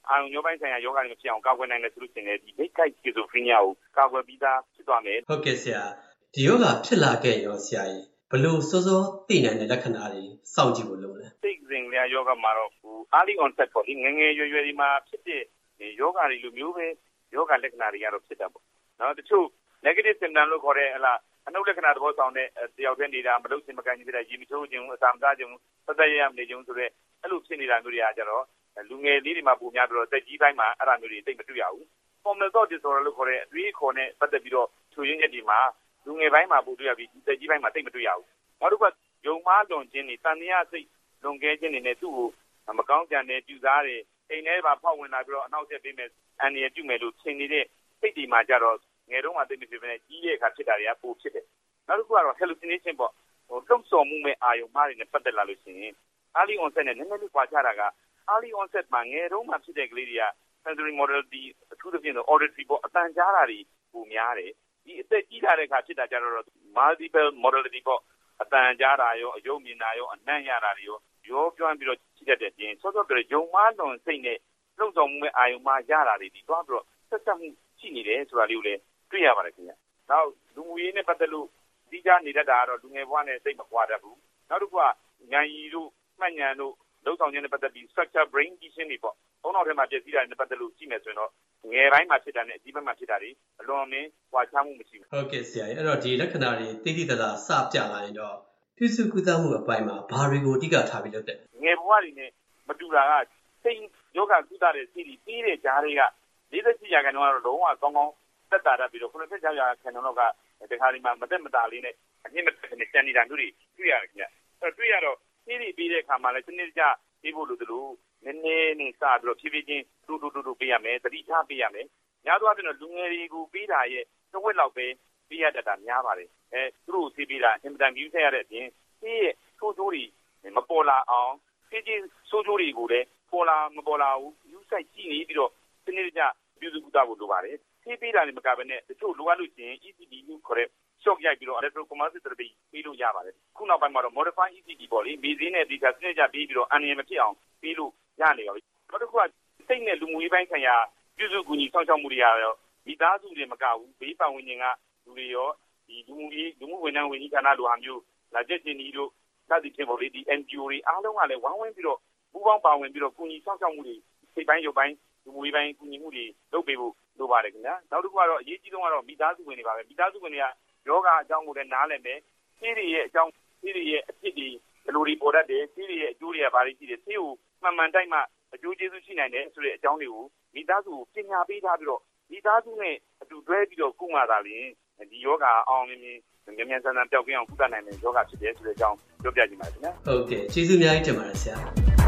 အာရုံကြောပိုင်းဆိုင်ရာယောဂတွေမဖြစ်အောင်ကာကွယ်နိုင်တယ်ဆိုလို့ရှိရင်ဒီ late night schizophrenia ကိုကာကွယ်ပြီးသားဖြစ်သွားမယ်ဟုတ်ကဲ့ဆရာဒီယောဂဖြစ်လာခဲ့ရောဆရာကြီးဘလို့စောစောသိနိုင်တဲ့လက္ခဏာတွေစောင့်ကြည့်ဖို့လိုလဲစိတ်စဉ်လျာယောဂမှာတော့ဟို early onset ပေါ့ဒီငငယ်ရွယ်ရွယ်ဒီမှာဖြစ်တဲ့ယောဂတွေလိုမျိုးပဲယောဂလက္ခဏာတွေကတော့ဖြစ်တာပေါ့နော်တချို့ negative symptom လို့ခေါ်တဲ့ဟလာအနုလက္ခဏာသဘောဆောင်တဲ့တယောက်တည်းနေတာမလုပ်ချင်မကန်ခြင်းဖြစ်တဲ့ရေမချိုးခြင်းအစာမစားခြင်းပတ်သက်ရမနေခြင်းဆိုတဲ့အဲ့လိုဖြစ်နေတာမျိုးတွေကကြတော့လူငယ်လေးတွေမှာပုံများတော့တက်ကြီးပိုင်းမှာအဲ့ဒါမျိုးတွေသိမတွေ့ရဘူး formal thought disorder လို့ခေါ်တဲ့အတွေးခေါ်နဲ့ပတ်သက်ပြီးတော့ချွေရင်းချက်တွေမှာလူငယ်ပိုင်းမှာပုံတွေ့ရပြီးတက်ကြီးပိုင်းမှာသိမတွေ့ရဘူးနောက်တစ်ခါယုံမှားလွန်ခြင်းတွေတန်တရားစိတ်လွန်ကဲခြင်းတွေနဲ့သူ့ကိုမကောင်းကြံတဲ့ပြုစားတွေအိမ်ထဲမှာဖောက်ဝင်လာပြီးတော့အနှောက်အယှက်ပေးမယ်အန်ရပြုမယ်လို့ထင်နေတဲ့စိတ်တွေမှာကြတော့ငယ်တုန်းကသိမဖြစ်ပဲနဲ့ကြီးတဲ့အခါဖြစ်တာတွေကပိုဖြစ်တယ်နောက်တစ်ခုကတော့ hallucination ပေါ့ဟိုတုံ့ဆော်မှုမဲ့အာယုံမှားတွေနဲ့ပတ်သက်လာလို့ရှိရင် early onset နဲ့နည်းနည်းလေးကွာခြားတာက early onset မှာငယ်တုန်းမှာဖြစ်တဲ့ကလေးတွေက sensory modality အထူးသဖြင့် auditory ပေါ့အတန်ကြားတာတွေပိုများတယ်ဒီအသက်ကြီးလာတဲ့အခါဖြစ်တာကြတော့ multiple modality ပေါ့အတန်ကြားတာရောအယုံမြင်တာရောအနံ့ရတာတွေရောရောကျွမ်းပြီးတော့ရှိတတ်တဲ့ပြင်စောစောပြောရုံမားလွန်စိတ်နဲ့လုံဆောင်မှုမဲ့အာယုံမှာရတာတွေဒီသွားပြီးတော့ဆက်ဆက်မှုရှိနေတယ်ဆိုတာလေးကိုလည်းတွေ့ရပါတယ်ခင်ဗျ။နောက်လူမှုရေးနဲ့ပတ်သက်လို့ဒီကြားနေတတ်တာကတော့လူငယ်ဘဝနဲ့စိတ်မကွာတတ်ဘူး။နောက်တစ်ခုကဉာဏ်ရည်တို့မှတ်ဉာဏ်တို့လုံဆောင်ခြင်းနဲ့ပတ်သက်ပြီး structure brain teaching တွေပေါ့။ဘုံတော်ထဲမှာပြည့်စည်တာနဲ့ပတ်သက်လို့ကြည့်မယ်ဆိုရင်တော့ငယ်ပိုင်းမှာဖြစ်တာနဲ့အကြီးပိုင်းမှာဖြစ်တာတွေအလွန်အမင်းကွာခြားမှုမရှိဘူး။ဟုတ်ကဲ့ဆရာကြီးအဲ့တော့ဒီလက္ခဏာတွေတိတိကျကျစပြလာရင်တော့ပြုစုကုသမှုအပိုင်းမှာဘာတွေကိုအဓိကထားပြီးလုပ်တဲ့ငယ်ဘဝတွေနဲ့မတူတာကစိတ်ယောဂကုသတဲ့စီးပြီးတဲ့ကြားတွေက၄၈ရာခိုင်နှုန်းကတော့လုံးဝကောင်းကောင်းသက်သာတတ်ပြီးတော့၉၆ရာခိုင်နှုန်းလောက်ကဒီခါဒီမှာမသက်မတာလေးနဲ့အမြင့်မတက်နဲ့ကျန်နေတာမျိုးတွေတွေ့ရတယ်ခင်ဗျအဲ့တွေ့ရတော့စီးပြီးတဲ့အခါမှာလည်းစနစ်တကျပြေးဖို့လိုသလိုနည်းနည်းနဲ့စပြီးတော့ဖြည်းဖြည်းချင်းတူတူတူတူပေးရမယ်သတိထားပေးရမယ်များသောအားဖြင့်လူငယ်တွေကိုပေးတာရဲ့တစ်ဝက်လောက်ပဲပေးရတတ်တာများပါတယ်အဲသူတို့စီးပေးတာအင်မတန်ပြီးဆက်ရတဲ့အပြင်စီးရဲ့ထိုးထိုးတွေမပေါ်လာအောင်စီးချင်းဆိုးချိုးတွေကိုလည်းပေါ်လာမပေါ်လာဘူးယူဆိုင်ကြည့်နေပြီးတော့စနစ်တကျပြုစုကုသဖို့လိုပါတယ်စီးပေးတာလည်းမကဘဲနဲ့တချို့လိုအပ်လို့ရှိရင် E C G လို့ခေါ်တဲ့ shock ရိုက်ပြီးတော့ electroconvulsive therapy ပေးလို့ရပါတယ်ခုနောက်ပိုင်းမှာတော့ modify E C G ပေါ့လေမေးစင်းနဲ့ဒီကစနစ်တကျပေးပြီးတော့အန္တရာယ်မဖြစ်အောင်ပေးလို့ရနေပါပြီနောက်တစ်ခုကစိတ်နဲ့လူမှုရေးပိုင်းဆိုင်ရာပြုစုကူညီဆောင်ရှောက်မှုတွေရောမိသားစုတွေမကဘူးဘေးပတ်ဝန်းကျင်ကလူတွေရောဒီလူမှုရေးလူမှုဝန်ထမ်းဝန်ကြီးဌာနလိုဟာမျိုးလာချက်ချင်းဒီတို့စသဖြင့်ပေါ့လေဒီ N G O တွေအားလုံးကလည်းဝိုင်းဝန်းပြီးတော့ပူးပေါင်းပါဝင်ပြီးတော့ကူညီဆောင်ရှောက်မှုတွေစိတ်ပိုင်းရုပ်ပိုင်းလူမှုရေးပိုင်းကူညီမှုတွေလုပ်ပေးဖို့လိုပါတယ်ခင်ဗျာနောက်တစ်ခုကတော့အရေးကြီးဆုံးကတော့မိသားစုဝင်တွေပါပဲမိသားစုဝင်တွေကယောဂအကြောင်းကိုလည်းနားလည်မယ်ဆေးတွေရဲ့အကြောင်းဆေးတွေရဲ့အဖြစ်တွေဘယ်လိုတွေပေါ်တတ်တယ်ဆေးတွေရဲ့အကျိုးတွေကဘာတွေရှိတယ်ဆေးကိုမှန်မှန်တိုက်မှအကျိုးကျေးဇူးရှိနိုင်တယ်ဆိုတဲ့အကြောင်းတွေကိုမိသားစုကိုပညာပေးထားပြီးတော့မိသားစုနဲ့အတူတွဲပြီးတော့ကုမှသာလျှင်ဒီယောဂအောင်မြင်မြင်မြန်မြန်ဆန်ဆန်ပျောက်ကင်းအောင်ကုသနိုင်တဲ့ယောဂဖြစ်တယ်ဆိုတဲ့အကြောင်းပြောပြချင်ပါတယ်ခင်ဗျာဟုတ်ကဲ့ကျေးဇူးအများကြီးတင်ပါတယ်ဆရာ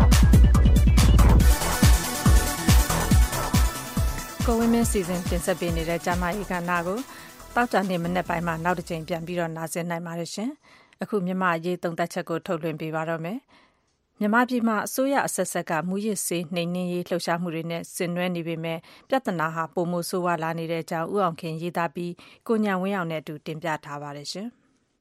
ကိုဝင်းမင်းစီစဉ်တင်ဆက်ပေးနေတဲ့ကျမကြီးကဏ္ဍကိုတောက်ကြနေမနေ့ပိုင်းမှာနောက်တစ်ချိန်ပြန်ပြီးတော့နားဆင်နိုင်ပါတယ်ရှင်အခုမြန်မာရေးသုံးသက်ချက်ကိုထုတ်လွှင့်ပေးပါတော့မယ်မြန်မာပြည်မှာအစိုးရအဆက်ဆက်ကမူရစ်စေးနှိမ်နင်းရေးလှုပ်ရှားမှုတွေနဲ့ဆင်နွှဲနေပေမဲ့ပြဿနာဟာပုံမိုဆိုးဝါးလာနေတဲ့အကြောင်းဦးအောင်ခင်ရေးသားပြီးကိုညံဝင်းအောင်နဲ့အတူတင်ပြထားပါတယ်ရှင်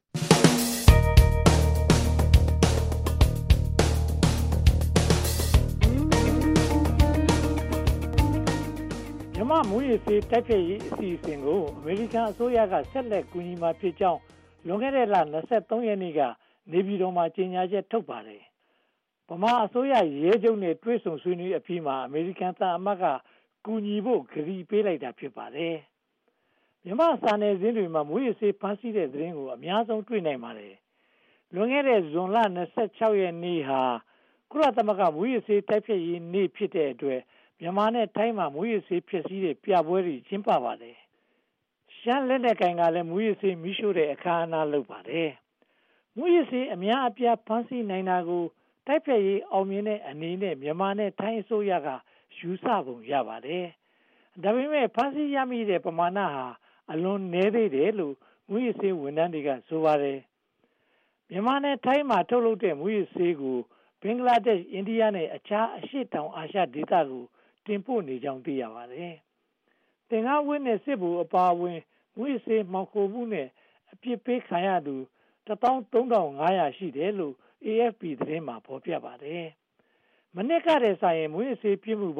မြန်မာမူရစ်စေးတိုက်ဖျက်ရေးအစီအစဉ်ကိုအမေရိကန်အစိုးရကဆက်လက်ကူညီမှာဖြစ်ကြောင်းလွန်ခဲ့တဲ့လ၂၃ရက်နေ့ကနေပြည်တော်မှာကြေညာချက်ထုတ်ပါတယ်ဗမာအစိုးရရဲချုပ်နဲ့တွဲဆုံဆွေးနွေးအပြီးမှာအမေရိကန်သားအမတ်ကကူညီဖို့ဂရီပေးလိုက်တာဖြစ်ပါတယ်မြန်မာစာနယ်ဇင်းတွေမှာမူရစ်စေးဖမ်းဆီးတဲ့သတင်းကိုအများဆုံးတွေ့နိုင်ပါတယ်လွန်ခဲ့တဲ့ဇွန်လ၂၆ရက်နေ့ဟာကုလသမဂ္ဂမူရစ်စေးတိုက်ဖျက်ရေးနေ့ဖြစ်တဲ့အတွက်မြန်မာနဲ့ထိုင်းမှာမူရစ်စေးဖြစ်စည်းတဲ့ပြပွဲတွေကျင်းပပါတယ်ရှမ်းလက်နက်ကိုင်ကလည်းမူရစ်စေးမိရှို့တဲ့အခမ်းအနားလုပ်ပါတယ်မူရစ်စေးအများအပြားဖမ်းဆီးနိုင်တာကိုတိုက်ဖျက်ရေးအောင်မြင်တဲ့အနေနဲ့မြန်မာနဲ့ထိုင်းအစိုးရကယူဆပုံရပါတယ်ဒါပေမဲ့ဖမ်းဆီးရမိတဲ့ပမာဏဟာအလွန်နည်းသေးတယ်လို့မူရစ်စေးဝန်ထမ်းတွေကဆိုပါတယ်မြန်မာနဲ့ထိုင်းမှာထုတ်လုပ်တဲ့မူရစ်စေးကိုဘင်္ဂလားဒေ့ရှ်အိန္ဒိယနဲ့အခြားအရှေ့တောင်အာရှဒေသကိုတင်ပို့နေကြောင်းသိရပါတယ်သင်္ကန်းဝတ်နဲ့စစ်ဗိုလ်အပါအဝင်မူရစ်စေးမှောင်ခိုမှုနဲ့အပြစ်ပေးခံရသူတသောင်းသုံးထောင်ငါးရာရှိတယ်လို့ A F P သတင်းမှာဖော်ပြပါတယ်။မနစ်ကတည်းကဆိုင်ရင်မူရစ်စေးပြစ်မှုပေါင်း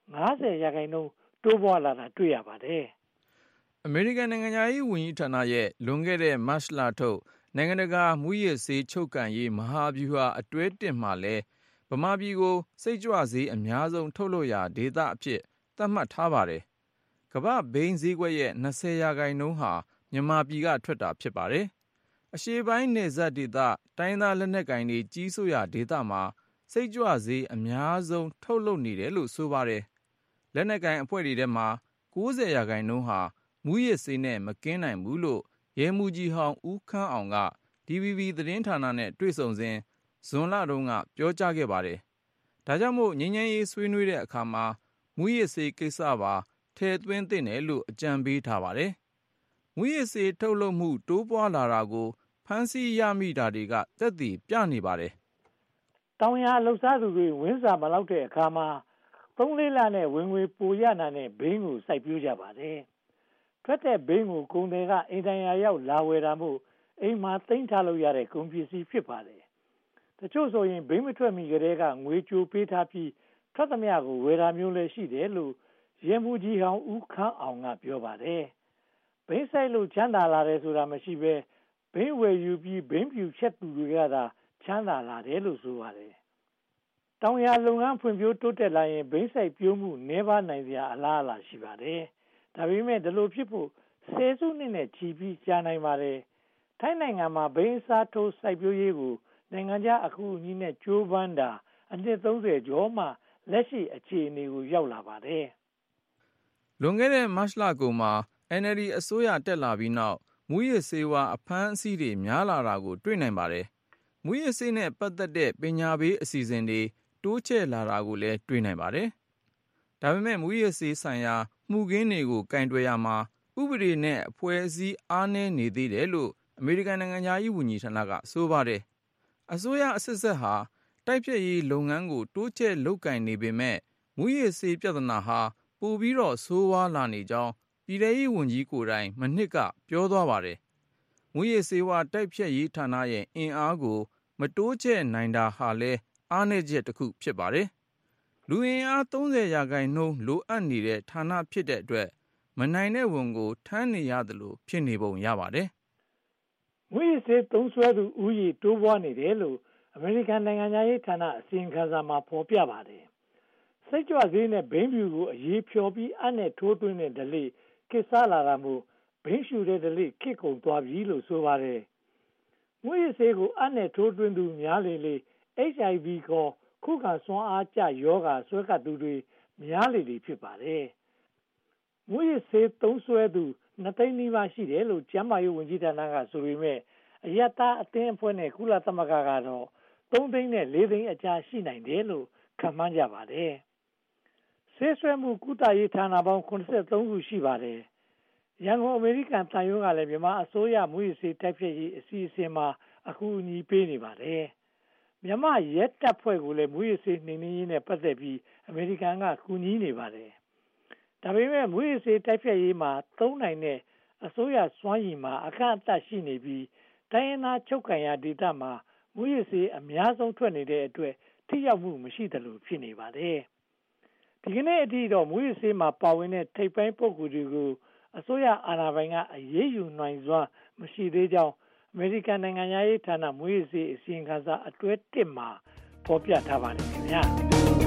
ငါးဆယ်ရာခိုင်နှုန်းတိုးပွားလာတာတွေ့ရပါတယ်အမေရိကန်နိုင်ငံသားရေးဝန်ကြီးဌာနရဲ့လွန်ခဲ့တဲ့မတ်လထုတ်နိုင်ငံတကာမူရစ်ဆေးချုပ်ကန်ရေးမဟာဗျူဟာအတွဲတစ်မှာလဲဗမာပြည်ကိုစိတ်ကြွဆေးအများဆုံးထုတ်လုပ်ရာဒေသအဖြစ်သတ်မှတ်ထားပါတယ်။ကမ္ဘာဘိန်းဈေးကွက်ရဲ့၂၀ရာခိုင်နှုန်းဟာမြန်မာပြည်ကထွက်တာဖြစ်ပါတယ်။အရှေ့ပိုင်းနယ်စပ်ဒေသတိုင်းသားလက်နက်ကိုင်တွေကြီးစိုးရာဒေသမှာစိတ်ကြွဆေးအများဆုံးထုတ်လုပ်နေတယ်လို့ဆိုပါတယ်။လက်နက်ကိုင်အဖွဲ့တွေထဲမှာ၉၀ရာခိုင်နှုန်းဟာမူရစ်ဆေးနဲ့မကင်းနိုင်ဘူးလို့ရဲမှူးကြီးဟောင်းဦးခမ်းအောင်က ဒီ ဗီ ဘီ သတင်းဌာနနဲ့တွေ့ဆုံစဉ်ဇွန်လတုန်းကပြောကြားခဲ့ပါတယ်။ဒါကြောင့်မို့ငြိမ်းချမ်းရေးဆွေးနွေးတဲ့အခါမှာမူရစ်ဆေးကိစ္စပါထည့်သွင်းသင့်တယ်လို့အကြံပေးထားပါတယ်။မူရစ်ဆေးထုတ်လုပ်မှုတိုးပွားလာတာကိုဖမ်းဆီးရမိတာတွေကသက်သေပြနေပါတယ်။တောင်ယာလှုပ်ရှားသူတွေဝင်းစာမလောက်တဲ့အခါမှာသုံးလေးလနဲ့ဝင်ငွေပိုရနာနဲ့ဘိန်းကိုစိုက်ပျိုးကြပါတယ်။ထွက်တဲ့ဘိန်းကိုကုန်တွေကအိမ်တိုင်ယာရောက်လာဝယ်တာမို့အိမ်မှာသိမ်းထားလို့ရတဲ့ကုန်ပစ္စည်းဖြစ်ပါတယ်။တချို့ဆိုရင်ဘိန်းမထွက်မီကတည်းကငွေကြိုပေးထားပြီးထွက်သမျှကိုဝယ်တာမျိုးလည်းရှိတယ်လို့ရဲမှူးကြီးဟောင်းဦးခမ်းအောင်ကပြောပါတယ်။ဘိန်းစိုက်လို့ချမ်းသာလာတယ်ဆိုတာမရှိဘဲဘိန်းဝယ်ယူပြီးဘိန်းပြူချက်သူတွေကသာချမ်းသာလာတယ်လို့ဆိုပါတယ်။တောင်ယာလုပ်ငန်းဖွံ့ဖြိုးတိုးတက်လာရင်ဘိန်းစိုက်ပျိုးမှုနည်းပါးနိုင်စရာအလားအလာရှိပါတယ်။ဒါပေမဲ့ဒီလိုဖြစ်ဖို့ဆယ်စုနှစ်နဲ့ချီပြီးကြာနိုင်ပါတယ်။ထိုင်းနိုင်ငံမှာဘိန်းစားထိုးစိုက်ပျိုးရေးကိုနိုင်ငံခြားအကူအညီနဲ့ကြိုးပမ်းတာအနှစ်သုံးဆယ်ကျော်မှလက်ရှိအခြေအနေကိုရောက်လာပါတယ်။လွန်ခဲ့တဲ့မတ်လကုန်မှာ အန် အယ်လ် ဒီ အစိုးရတက်လာပြီးနောက်မူရစ်ဆေးဝါးအဖမ်းအဆီးတွေများလာတာကိုတွေ့နိုင်ပါတယ်။မူရစ်ဆေးနဲ့ပတ်သက်တဲ့ပညာပေးအစီအစဉ်တွေတိုးချဲ့လာတာကိုလည်းတွေ့နိုင်ပါတယ်။ဒါပေမဲ့မူရစ်ဆေးဆိုင်ရာမှုခင်းတွေကိုကင်တွယ်ရမှာဥပဒေနဲ့အဖွဲ့အစည်းအားနည်းနေသေးတယ်လို့အမေရိကန်နိုင်ငံသားရေးဝန်ကြီးဌာနကဆိုပါတယ်။အစိုးရအဆက်ဆက်ဟာတိုက်ဖျက်ရေးလုပ်ငန်းကိုတိုးချဲ့လုပ်ကင်နေပေမဲ့မူရစ်ဆေးပြဿနာဟာပိုပြီးတော့ဆိုးဝါးလာနေကြောင်းပြည်ထရေးဝန်ကြီးကိုယ်တိုင်မနှစ်ကပြောသွားပါတယ်။မူရစ်ဆေးဝါးတိုက်ဖျက်ရေးဌာနရဲ့အင်အားကိုမတိုးချဲ့နိုင်တာဟာလည်းအားနည်းချက်တစ်ခုဖြစ်ပါတယ်။လူအင်အားသုံးဆယ်ရာခိုင်နှုန်းလိုအပ်နေတဲ့ဌာနဖြစ်တဲ့အတွက်မနိုင်တဲ့ဝန်ကိုထမ်းနေရတယ်လို့ဖြစ်နေပုံရပါတယ်။မူရစ်ဆေးသုံးစွဲသူဦးရေတိုးပွားနေတယ်လို့အမေရိကန်နိုင်ငံသားရေးဌာနအစီရင်ခံစာမှာဖော်ပြပါတယ်။စိတ်ကြွဆေးနဲ့ဘိန်းဖြူကိုအရေးဖြော်ပြီးအနဲ့ထိုးသွင်းတဲ့ဓလေ့ခေတ်စားလာတာမို့ဘိန်းရှူတဲ့ဓလေ့ခေတ်ကုန်သွားပြီလို့ဆိုပါတယ်။မူရစ်ဆေးကိုအနဲ့ထိုးသွင်းသူများလေလေ H I V ခေါ်ခုခံစွမ်းအားကျယောဂါဆွဲကပ်သူတွေများလေလေဖြစ်ပါတယ်။မူရစ်ဆေးသုံးစွဲသူနှစ်သိန်းနီးပါးရှိတယ်လို့ကျန်းမာရေးဝန်ကြီးဌာနကဆိုပေမဲ့အယက်သားအသင်းအဖွဲ့နဲ့ကုလသမဂ္ဂကတော့သုံးသိန်းနဲ့လေးသိန်းအကြားရှိနိုင်တယ်လို့ခန့်မှန်းကြပါတယ်။ဆေးဆွဲမှုကုသရေးဌာနပေါင်းခုနှစ်ဆယ့်သုံးခုရှိပါတယ်။ရန်ကုန်အမေရိကန်တန်ရုံးကလည်းမြန်မာအစိုးရမူရစ်ဆေးတိုက်ဖျက်ရေးအစီအစဉ်မှာအကူအညီပေးနေပါတယ်။မြန်မာရဲတပ်ဖွဲ့ကိုလည်းမူရစ်ဆေးနှိမ်နင်းရေးနဲ့ပတ်သက်ပြီးအမေရိကန်ကကူညီနေပါတယ်။ဒါပေမဲ့မူရစ်ဆေးတိုက်ဖျက်ရေးမှာသုံးနိုင်တဲ့အစိုးရစွမ်းရည်မှာအခက်အခဲရှိနေပြီးတိုင်းရင်းသားချုပ်ကိုင်ရာဒေသမှာမူရစ်ဆေးအများဆုံးထွက်နေတဲ့အတွက်ထိရောက်မှုမရှိသလိုဖြစ်နေပါတယ်။ဒီကနေ့အထိတော့မူရစ်ဆေးမှာပါဝင်တဲ့ထိပ်ပိုင်းပုဂ္ဂိုလ်တွေကိုအစိုးရအာဏာပိုင်ကအရေးယူနိုင်စွမ်းမရှိသေးကြောင်းအမေရိကန်နိုင်ငံသားရေးဌာနမူရစ်ဆေးအစီရင်ခံစာအတွဲတစ်မှာဖော်ပြထားပါတယ်ခင်ဗျာ။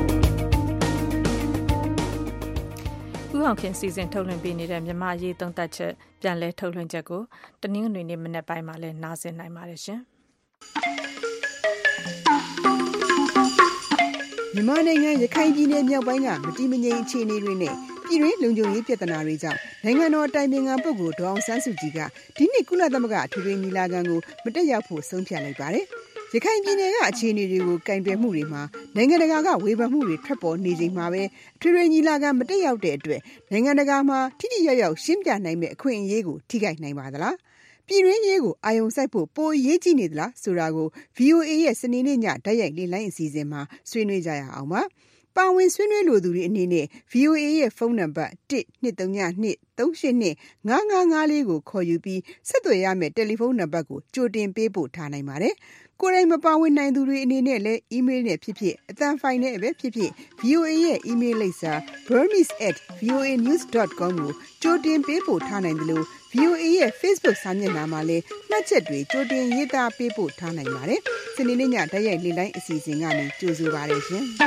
ဦးအောင်ခင်စီစဉ်ထုတ်လွှင့်ပေးနေတဲ့မြန်မာရေးသုံးသပ်ချက်ပြန်လည်ထုတ်လွှင့်ချက်ကိုတနင်္ဂနွေနေ့မနက်ပိုင်းမှာလည်းနားဆင်နိုင်ပါတယ်ရှင်။မြန်မာနိုင်ငံရခိုင်ပြည်နယ်မြောက်ပိုင်းကမတည်မငြိမ်အခြေအနေတွေနဲ့ပြည်တွင်းလုံခြုံရေးပြဿနာတွေကြောင့်နိုင်ငံတော်အတိုင်ပင်ခံပုဂ္ဂိုလ်ဒေါ်အောင်ဆန်းစုကြည်ကဒီနှစ်ကုလသမဂ္ဂအထွေထွေညီလာခံကိုမတက်ရောက်ဖို့ဆုံးဖြတ်လိုက်ပါတယ်။ရခိုင်ပြည်နယ်ကအခြေအနေတွေကိုကင်တွယ်မှုတွေမှာနိုင်ငံတကာကဝေဖန်မှုတွေထွက်ပေါ်နေချိန်မှာပဲအထွေထွေညီလာခံမတက်ရောက်တဲ့အတွက်နိုင်ငံတကာမှာထိထိရောက်ရောက်ရှင်းပြနိုင်မယ့်အခွင့်အရေးကိုထိခိုက်နိုင်ပါသလား။ပြည်တွင်းရေးကိုအာရုံစိုက်ဖို့ပိုအရေးကြီးနေသလားဆိုတာကို ဗီအိုအေ ရဲ့စနေနေ့ညဓာတ်ရိုက်လေ့လာအစီအစဉ်မှာဆွေးနွေးကြရအောင်ပါ။ပါဝင်ဆွေးနွေးလိုသူတွေအနေနဲ့ ဗီအိုအေ ရဲ့ဖုန်းနံပါတ်one two three two two three eight two five five five fourကိုခေါ်ယူပြီးဆက်သွယ်ရမယ့်တယ်လီဖုန်းနံပါတ်ကိုကြိုတင်ပေးပို့ထားနိုင်ပါတယ်။ကိုယ်တိုင်မပါဝင်နိုင်သူတွေအနေနဲ့လည်း email နဲ့ဖြစ်ဖြစ်အသံဖိုင်နဲ့ပဲဖြစ်ဖြစ် ဗီအိုအေ ရဲ့ email လိပ်စာ burmese at voa news dot com ကိုကြိုတင်ပေးပို့ထားနိုင်တယ်လို့ ဗီအိုအေ ရဲ့ Facebook စာမျက်နှာမှာလည်းမှတ်ချက်တွေကြိုတင်ရေးသားပေးပို့ထားနိုင်ပါတယ်။စနေနေ့ညတိုက်ရိုက်လေ့လိုင်းအစီအစဉ်ကနေကြိုဆိုပါရရှင်။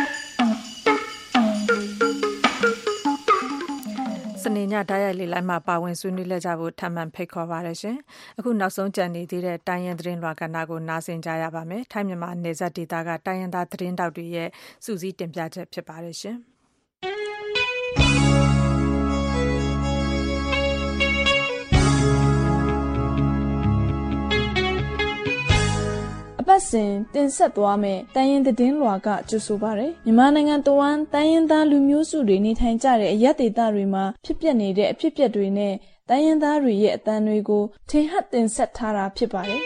စနေညဓာတ်ရိုက်လေလိုင်းမှာပါဝင်ဆွေးနွေးလက်ကြဖို့ထပ်မံဖိတ်ခေါ်ပါရရှင်။အခုနောက်ဆုံးကြံနေသေးတဲ့တိုင်းရင်းသတင်းလွှာကဏ္ဍကိုနားဆင်ကြရပါမယ်။ထိုင်းမြန်မာနယ်စပ်ဒေသကတိုင်းရင်းသားသတင်းတောက်တွေရဲ့စူးစီးတင်ပြချက်ဖြစ်ပါရရှင်။ပတ်စဉ်တင်ဆက်သွားမယ်တိုင်းရင်းသတင်းလွှာကကြိုဆိုပါရယ်မြန်မာနိုင်ငံတဝန်းတိုင်းရင်းသားလူမျိုးစုတွေနေထိုင်ကြတဲ့အရက်ဒေသတွေမှာဖြစ်ပျက်နေတဲ့အဖြစ်အပျက်တွေနဲ့တိုင်းရင်းသားတွေရဲ့အသံတွေကိုထင်ဟပ်တင်ဆက်ထားတာဖြစ်ပါတယ်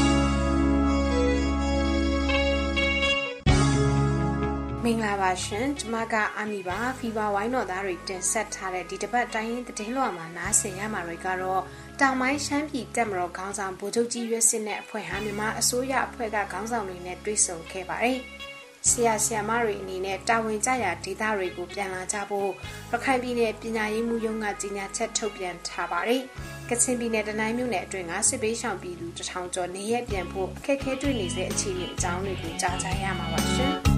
မင်္ဂလာပါရှင်ကျွန်မကအမီပါဖီဗာဝိုင်းတော်သားတွေတင်ဆက်ထားတဲ့ဒီတစ်ပတ်တိုင်းရင်းသတင်းလွှာမှာနားဆင်ရမှာတွေကတော့တောင်ပိုင်းရှမ်းပြည်တပ်မတော်ခေါင်းဆောင်ဗိုလ်ချုပ်ကြီးရွက်စစ်နဲ့အဖွဲ့ဟာမြန်မာအစိုးရအဖွဲ့ကခေါင်းဆောင်တွေနဲ့တွေ့ဆုံခဲ့ပါတယ်။ဆရာဆရာမတွေအနေနဲ့တာဝန်ကျရာဒေသတွေကိုပြန်လာကြဖို့ရခိုင်ပြည်နယ်ပညာရေးမှူးရုံးကကြေညာချက်ထုတ်ပြန်ထားပါတယ်။ကချင်ပြည်နယ်တနိုင်းမြို့နယ်အတွင်းကစစ်ဘေးရှောင်ပြည်သူတစ်ထောင်ကျော်နေရက်ပြန်ဖို့အခက်အခဲတွေ့နေတဲ့အခြေအနေအကြောင်းတွေကိုကြားကြရမှာပါရှင်။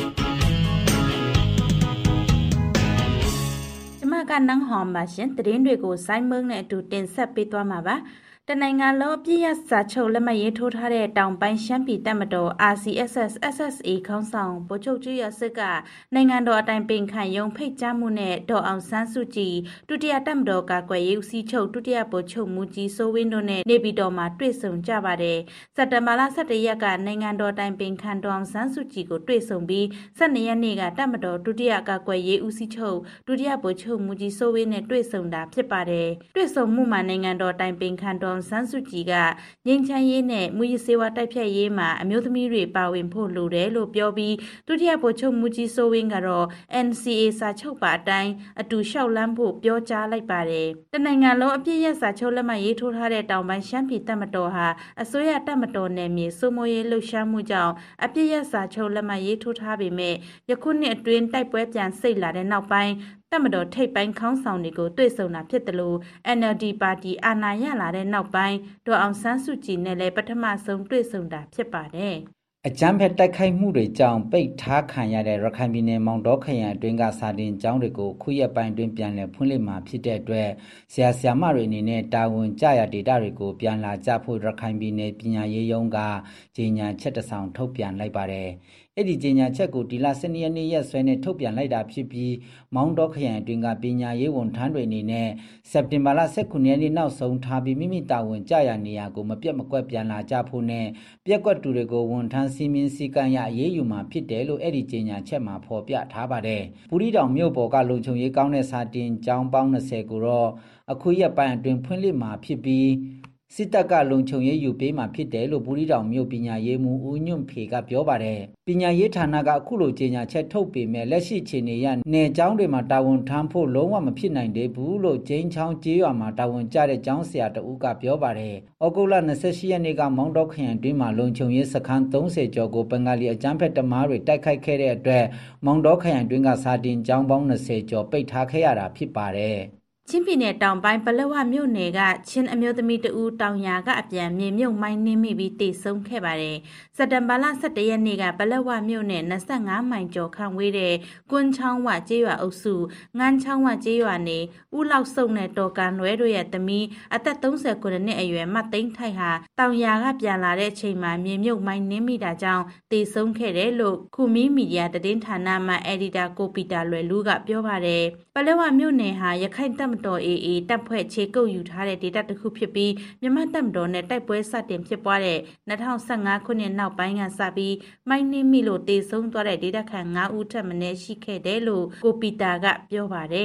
ကျမကနန်းဟောင်ပါရှင်သတင်းတွေကိုစိုင်းမုံနဲ့အတူတင်ဆက်ပေးသွားမှာပါတနိုင်ငံလုံးအပြည့်ရစာချုပ်လက်မှတ်ရေးထိုးထားတဲ့တောင်ပိုင်းရှမ်းပြည်တပ်မတော် R C S S S S A ခေါင်းဆောင်ဗိုလ်ချုပ်ကြီးရစစ်ကနိုင်ငံတော်အတိုင်ပင်ခံရုံးဖိတ်ကြားမှုနဲ့ဒေါ်အောင်ဆန်းစုကြည်ဒုတိယတပ်မတော်ကာကွယ်ရေးဦးစီးချုပ်ဒုတိယဗိုလ်ချုပ်မှူးကြီးစိုးဝင်းတို့နဲ့နေပြည်တော်မှာတွေ့ဆုံကြပါတယ်စက်တင်ဘာလ၁၁ရက်ကနိုင်ငံတော်အတိုင်ပင်ခံဒေါ်အောင်ဆန်းစုကြည်ကိုတွေ့ဆုံပြီး၁၂ရက်နေ့ကတပ်မတော်ဒုတိယကာကွယ်ရေးဦးစီးချုပ်ဒုတိယဗိုလ်ချုပ်မှူးကြီးစိုးဝင်းနဲ့တွေ့ဆုံတာဖြစ်ပါတယ်တွေ့ဆုံမှုမှာနိုင်ငံတော်အတိုင်ပင်ခံဒေါ်ဆန်းစုကြည်ကငြိမ်းချမ်းရေးနဲ့မူရစေဝါတိုက်ဖြတ်ရေးမှာအမျိုးသမီးတွေပါဝင်ဖို့လိုတယ်လို့ပြောပြီးဒုတိယဗိုလ်ချုပ်မှူးကြီးစိုးဝင်းကတော့ N C A စာချုပ်ပါအတိုင်းအတူလျှောက်လန်းဖို့ပြောကြားလိုက်ပါတယ်။တနိုင်ငံလုံးအပြည့်ရစာချုပ်လက်မှတ်ရေးထိုးထားတဲ့တောင်ပိုင်းရှမ်းပြည်တပ်မတော်ဟာအစိုးရတပ်မတော်နယ်မြေစိုးမိုးရေးလှုပ်ရှားမှုကြောင့်အပြည့်ရစာချုပ်လက်မှတ်ရေးထိုးထားပေမဲ့ယခုနှစ်အတွင်းတိုက်ပွဲပြန်ဆိတ်လာတဲ့နောက်ပိုင်းတပ်မတော်ထိပ်ပိုင်းခေါင်းဆောင်တွေကိုတွေ့ဆုံတာဖြစ်တယ်လို့ N L D ပါတီအာဏာရလာတဲ့နောက်ပိုင်းဒေါ်အောင်ဆန်းစုကြည်နဲ့လည်းပထမဆုံးတွေ့ဆုံတာဖြစ်ပါတယ်။အကြမ်းဖက်တိုက်ခိုက်မှုတွေကြောင့်ပိတ်ထားခံရတဲ့ရခိုင်ပြည်နယ်မောင်တောခရိုင်အတွင်းကစာတင်ကျောင်းတွေကိုခုရက်ပိုင်းတွင်ပြန်လည်ဖွင့်လှစ်မှာဖြစ်တဲ့အတွက်ဆရာဆရာမတွေအနေနဲ့တာဝန်ကျရာဒေတာတွေကိုပြန်လာကြဖို့ရခိုင်ပြည်နယ်ပညာရေးရုံးကကြေညာချက်တစ်စောင်ထုတ်ပြန်လိုက်ပါတယ်။အဲ့ဒီကြေညာချက်ကိုဒီလ၁၂ရက်နေ့ရက်စွဲနဲ့ထုတ်ပြန်လိုက်တာဖြစ်ပြီးမောင်တောခရိုင်အတွင်းကပညာရေးဝန်ထမ်းတွေအနေနဲ့စက်တင်ဘာလ၁၉ရက်နေ့နောက်ဆုံးထားပြီးမိမိတာဝန်ကျရာနေရာကိုမပြတ်မကွက်ပြန်လာကြဖို့နဲ့ပြက်ကွက်တူတွေကိုဝန်ထမ်းစီမင်းစည်းကမ်းရအရေးယူမှာဖြစ်တယ်လို့အဲ့ဒီကြေညာချက်မှာဖော်ပြထားပါတယ်။ပူရီတောင်မြို့ပေါ်ကလုံခြုံရေးကောင်းတဲ့စာတင်ကျောင်းပေါင်း၂၀ကိုတော့အခုရက်ပိုင်းအတွင်းဖွင့်လှစ်မှာဖြစ်ပြီးစစ်တပ်ကလုံခြုံရေးယူပေးမှာဖြစ်တယ်လို့ဘူရီတောင်မြို့ပညာရေးမှူးဦးညွန့်ဖေကပြောပါတယ်။ပညာရေးဌာနကအခုလိုကြေညာချက်ထုတ်ပေမဲ့လက်ရှိအခြေအနေရနယ်ကျောင်းတွေမှာတာဝန်ထမ်းဖို့လုံးဝမဖြစ်နိုင်သေးဘူးလို့ကျင်းချောင်းကျေးရွာမှာတာဝန်ကျတဲ့ကျောင်းဆရာတဦးကပြောပါတယ်။ဩဂုတ်လ၂၈ရက်နေ့ကမောင်တောခရိုင်တွင်းမှာလုံခြုံရေးစခန်း၃၀ကျော်ကိုဘင်္ဂလီအကြမ်းဖက်တမားတွေတိုက်ခိုက်ခဲ့တဲ့အတွက်မောင်တောခရိုင်တွင်းကစာတင်ကျောင်းပေါင်း၂၀ကျော်ပိတ်ထားခဲ့ရတာဖြစ်ပါတယ်။ချင်းပြည်နယ်တောင်ပိုင်းပလက်ဝမြို့နယ်ကချင်းအမျိုးသမီးတဦးတောင်ယာကအပြန်မြေမြုပ်မိုင်းနှင်းမိပြီးတေဆုံးခဲ့ပါတယ်။စက်တင်ဘာလ၁၁ရက်နေ့ကပလက်ဝမြို့နယ်၂၅မိုင်ကျော်ခန့်ဝေးတဲ့ကွန်းချောင်းဝကျေးရွာအုပ်စုငန်းချောင်းဝကျေးရွာနေဦးလောက်စုံနဲ့တော်ကန်လွဲတို့ရဲ့သမီးအသက်၃၉နှစ်အရွယ်မသိန်းထိုက်ဟာတောင်ယာကပြန်လာတဲ့အချိန်မှာမြေမြုပ်မိုင်းနှင်းမိတာကြောင့်တေဆုံးခဲ့တယ်လို့ခုမီမီဒီယာသတင်းဌာနမှအယ်ဒီတာကိုပီတာလွယ်လူးကပြောပါတယ်။ပလက်ဝမြို့နယ်ဟာရခိုင်တပ်တော် A A တပ်ဖွဲ့ခြေကုပ်ယူထားတဲ့ဒေတာတစ်ခုဖြစ်ပြီးမြန်မာတပ်မတော်နဲ့တိုက်ပွဲစတင်ဖြစ်ပွားတဲ့၂၀၁၅ခုနှစ်နောက်ပိုင်းကစပြီးမိုင်းနှင်းမိလို့တေဆုံးသွားတဲ့ဒေတာခန့်၅ဦးထပ်မံရှိခဲ့တယ်လို့ကိုပီတာကပြောပါတယ်။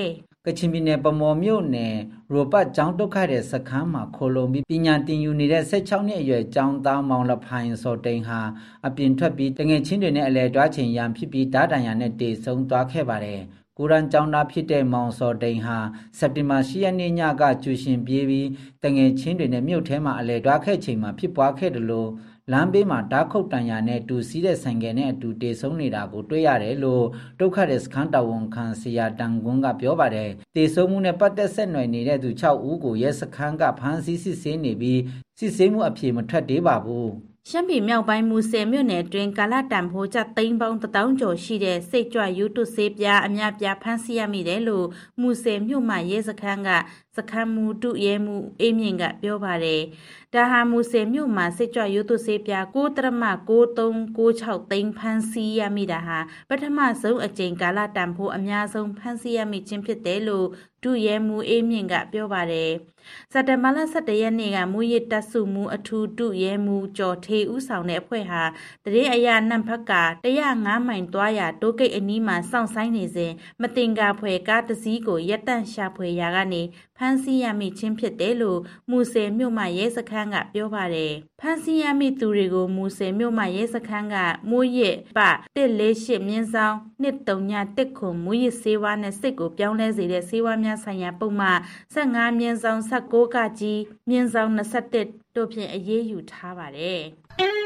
ကချင်ပြည်နယ်ပမော်မြို့နယ်ရိုပတ်ကျောင်းဒုက္ခတဲ့စခန်းမှာခိုလုံပြီးပညာသင်ယူနေတဲ့ဆယ်ခြောက်နှစ်အရွယ်ကျောင်းသားမောင်လဖိုင်စောတိန်ဟာအပြင်ထွက်ပြီးတငယ်ချင်းတွေနဲ့အလဲတွားချိန်ရန်ဖြစ်ပြီးဓာတ်တန်ရန်နဲ့တေဆုံးသွားခဲ့ပါတယ်။ကိုရန်ကျောင်းသားဖြစ်တဲ့မောင်စောတိန်ဟာစက်တင်ဘာ၈ရက်နေ့ညကကျူရှင်ပြေးပြီးတငယ်ချင်းတွေနဲ့မြို့ထဲမှာအလဲတွားခဲ့ချိန်မှာဖြစ်ပွားခဲ့တယ်လို့လမ်းဘေးမှာဓာတ်ခုတ်တန်ရနဲ့တူစီးတဲ့ဆိုင်ကယ်နဲ့အတူတေဆုံးနေတာကိုတွေ့ရတယ်လို့ဒုက္ခတဲ့စခန်းတော်ဝန်ခံဆရာတန်ကွန်းကပြောပါတယ်။တေဆုံးမှုနဲ့ပတ်သက်ဆက်နွယ်နေတဲ့သူ၆ဦးကိုရဲစခန်းကဖမ်းဆီးစစ်ဆေးနေပြီးစစ်ဆေးမှုအပြေမထွက်သေးပါဘူး။ရှမ်းပြည်မြောက်ပိုင်းမူဆယ်မြို့နယ်အတွင်းကာလတန်ဖိုးကျသိန်းပေါင်းတစ်သောင်းကျော်ရှိတဲ့စိတ်ကြွယူတုဆေးပြားအများပြားဖမ်းဆီးရမိတယ်လို့မူဆယ်မြို့မှာရဲစခန်းကစခန်းမူတုရဲမှုအေးမြင့်ကပြောပါတယ်။ဒါဟာမူဆယ်မြို့မှာစိတ်ကြွယူတုဆေးပြားကိုဒသမကိုသုံးကိုခြောက်သိန်းဖမ်းဆီးရမိတာဟာပထမဆုံးအကြိမ်ကာလတန်ဖိုးအများဆုံးဖမ်းဆီးရမိခြင်းဖြစ်တယ်လို့ဒုရဲမှုအေးမြင့်ကပြောပါတယ်။စက်တင်ဘာလ၁၁ရက်နေ့ကမူရစ်တပ်စုမှုအထူးဒုရဲမှုကျော်ထေးဦးဆောင်တဲ့အဖွဲ့ဟာတရင်အရာနံဖက်က၁၀၅မိုင်သွားရာတိုးကိတ်အနီးမှာစောင့်ဆိုင်နေစဉ်မတင်ကားဖွယ်ကားတစ်စီးကိုရက်တန့်ရှာဖွေရာကနေဖမ်းဆီးရမိခြင်းဖြစ်တယ်လို့မူဆယ်မြို့မှာရဲစခန်းကပြောပါတယ်။ဖမ်းဆီးရမိသူတွေကိုမူဆယ်မြို့မှာရဲစခန်းကမူရစ်ပ၁၄၈မြင်းဆောင်၂၃ညတစ်ခွန်မူရစ်ဆေးဝါးနဲ့စိတ်ကိုပြောင်းလဲစေတဲ့ဆေးဝါးများဆိုင်ရာပုံမှန်၁၅မြင်းဆောင်၁၉ကကြီးမြင်းဆောင်၂၁တို့ဖြင့်အရေးယူထားပါတယ်။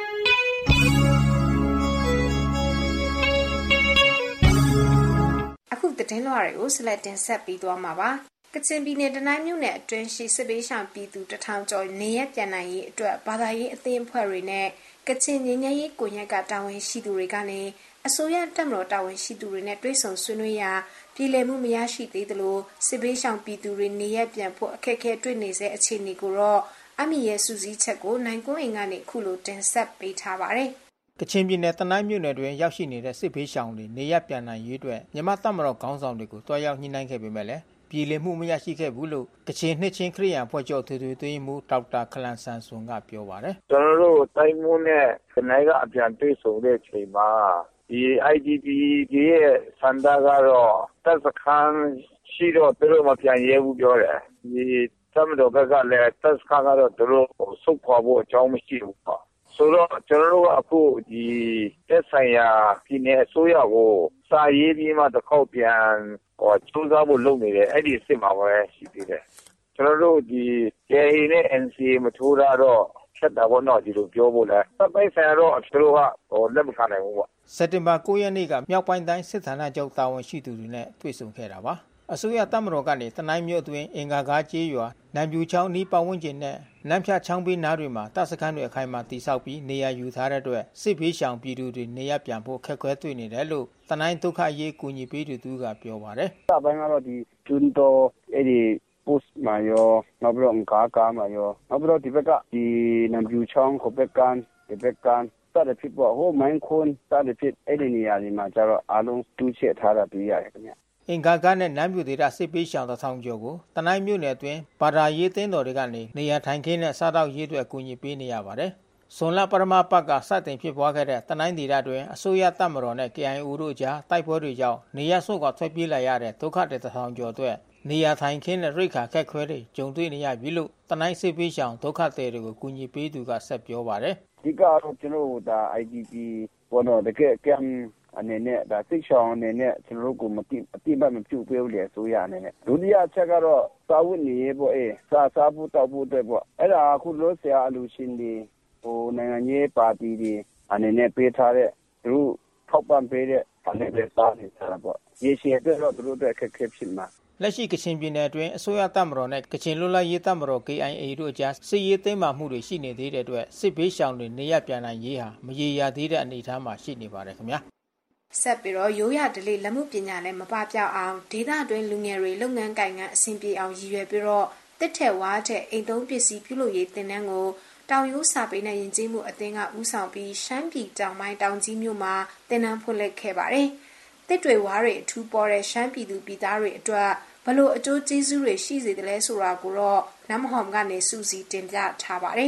အခုသတင်းလွှာတွေကိုဆက်လက်တင်ဆက်ပြီးသွားမှာပါ။ကချင်ပြည်နယ်တနိုင်းမြို့နယ်အတွင်းရှိစစ်ပေးဆောင်ပြည်သူတထောင်ကျော်နေရပြန်နိုင်ရေးအတွက်ဘာသာရေးအသင်းအဖွဲ့တွေနဲ့ကချင်ငြိမ်းချမ်းရေးကွန်ရက်ကတာဝန်ရှိသူတွေကနေအစိုးရတပ်မတော်တာဝန်ရှိသူတွေနဲ့တွဲဆုံဆွေးနွေးရာပြည်လည်မှုမရရှိသေးသလိုစစ်ပေးဆောင်ပြည်သူတွေနေရပြန်ဖို့အခက်အခဲတွေ့နေစေအခြေအနေကိုတော့အမီရဲ့စူးစီးချက်ကိုနိုင်ကွန်းအိမ်ကနေခုလိုတင်ဆက်ပေးထားပါတယ်ကချင်ပြည်နယ်တနိုင်းမြို့နယ်တွင်ရောက်ရှိနေတဲ့စစ်ဘေးရှောင်တွေနေရပြန်နိုင်ရေးအတွက်မြန်မာတပ်မတော်ခေါင်းဆောင်တွေကိုတွားရောက်ညှိနှိုင်းခဲ့ပေမဲ့လည်းပြည်လည်မှုမရရှိခဲ့ဘူးလို့ကချင်နှစ်ချင်းခရိယန်ဖွဲ့ချုပ်ထွေထွေသွင်းမှုဒေါက်တာခလန်ဆန်ဆွန်ကပြောပါတယ်ကျွန်တော်တို့တိုင်းမှုနဲ့ခနိုင်ကအပြန်တွေ့ဆုံတဲ့ချိန်မှာဒီ I D P ရဲ့စန္ဒကတော့တပ်စခန်းရှိတော့သူတို့မပြန်ရဲဘူးပြောတယ်ဒီသမတော်ဘက်ကလည်းတပ်စခန်းကတော့သူတို့စုပ်ခွာဖို့အကြောင်းမရှိဘူးပေါ့ဆိုတော့ကျွန်တော်တို့ကအခုဒီတက်ဆိုင်ရာပြည်နယ်အစိုးရကိုစာရေးပြီးမှတစ်ခေါက်ပြန်ဟောစူးစမ်းဖို့လုပ်နေတယ်အဲ့ဒီစစ်မှာပဲရှိသေးတယ်ကျွန်တော်တို့ဒီ K A နဲ့ N C A မထိုးတာတော့ဆက်တာဘောတော့ဒီလိုပြောဖို့လဲစပိုက်ဆိုင်တော့သူတို့ကဟိုလက်မခံနိုင်ဘူးပေါ့စက်တင်ဘာ၉ရက်နေ့ကမြောက်ပိုင်းတိုင်းစစ်ဌာနချုပ်တာဝန်ရှိသူတွေနဲ့တွေ့ဆုံခဲ့တာပါအစိုးရတပ်မတော်ကနေတနိုင်းမြို့အတွင်းအင်္ဂါကားကျေးရွာနံပြူချောင်းနီးပတ်ဝန်းကျင်နဲ့နမ်းဖြတ်ချောင်းပေးနားတွေမှာတပ်စခန်းတွေအခိုင်အမာတည်ဆောက်ပြီးနေရာယူထားတဲ့အတွက်စစ်ဘေးရှောင်ပြည်သူတွေနေရပြန်ဖို့ခက်ခဲတွေ့နေတယ်လို့တနိုင်းဒုက္ခရေးကူညီပေးသူသူကပြောပါတယ်။အပိုင်းကတော့ဒီကျွန်းတော်အဲ့ဒီ post မှာရောနောက်ပြီးတော့အင်္ဂါကားမှာရောနောက်ပြီးတော့ဒီဘက်ကဒီနံပြူချောင်းကိုဘက်ကန်ဒီဘက်ကန်စတဲ့ဖြစ်ပေါ်ဟိုမိုင်းခွန်းစတဲ့ဖြစ်အဲ့ဒီနေရာတွေမှာကျတော့အားလုံးတူးချက်ထားတာတွေ့ရတယ်ခင်ဗျ။အင်္ဂါကနဲ့နမ်းပြူဒေသစစ်ပေးရှောင်တစ်ထောင်ကျော်ကိုတနိုင်းမြို့နယ်အတွင်းဘာသာရေးသင်းတော်တွေကနေနေရာထိုင်ခင်းနဲ့စားတောက်ရေးအတွက်အကူအညီပေးနေရပါတယ်။ဇွန်လပရမပတ်ကစတင်ဖြစ်ပွားခဲ့တဲ့တနိုင်းဒေသတွင်အစိုးရတပ်မတော်နဲ့ K I O တို့ကြားတိုက်ပွဲတွေကြောင့်နေရဆုတ်ကထွက်ပြေးလာရတဲ့ဒုက္ခသည်တစ်ထောင်ကျော်အတွက်နေရာထိုင်ခင်းနဲ့ရိတ်ခါခက်ခွဲတွေကြုံတွေ့နေရပြီလို့တနိုင်းစစ်ပေးရှောင်ဒုက္ခသည်တွေကိုကူညီပေးသူကဆက်ပြောပါတယ်။ဒီကတော့ကျွန်တော်တို့ဒါ I D P ဘောနော်တကယ်ကံအနေနဲ့ဒါစိတ်ရှောင်းအနေနဲ့ကျွန်တော်တို့ကိုမတိအတိမမပြုတ်ပေးလို့လေဆိုရအနေနဲ့ဒုတိယချက်ကတော့စာဝတ်နေရေးပေါ့အေးစာစားဖို့တောက်ဖို့အတွက်ပေါ့အဲ့ဒါအခုလို့ဆရာအလူရှင်တွေဟိုနိုင်ငံရေးပါတီတွေအနေနဲ့ပေးထားတဲ့သူတို့ထောက်ပံ့ပေးတဲ့အနေနဲ့စားနေတာပေါ့ရေရှည်အတွက်တော့သူတို့အတွက်အခက်အခဲဖြစ်မှာလက်ရှိကချင်ပြည်နယ်အတွင်းအစိုးရတပ်မတော်နဲ့ကချင်လွတ်လပ်ရေးတပ်မတော် K I A တို့အကြားစစ်ရေးသိမ်းမှမှုတွေရှိနေသေးတဲ့အတွက်စစ်ဘေးရှောင်တွေနေရပြန်နိုင်ရေးဟာမရေရာသေးတဲ့အနေအထားမှာရှိနေပါတယ်ခင်ဗျာဆက်ပြီးတော့ရိုးရဒလေးလက်မှုပညာနဲ့မပပြောက်အောင်ဒေသအတွင်းလူငယ်တွေလုပ်ငန်းကိုင်ငန်းအဆင်ပြေအောင်ရည်ရွယ်ပြီးတော့တစ်ထက်ဝါးတဲ့အိမ်သုံးပစ္စည်းပြုလုပ်ရေးတင်နန်းကိုတောင်ရိုးစာပေနဲ့ယဉ်ကျေးမှုအသင်းကဦးဆောင်ပြီးရှမ်းပြည်တောင်ပိုင်းတောင်ကြီးမြို့မှာတင်နန်းဖွင့်လှစ်ခဲ့ပါတယ်။တစ်တွေဝါးတွေအထူးပေါ်တဲ့ရှမ်းပြည်သူပြည်သားတွေအတွက်ဘလို့အကျိုးကျေးဇူးတွေရှိစေတယ်လဲဆိုတာကိုတော့နမ်ဟောမ်ကနေစူးစီးတင်ပြထားပါတယ်။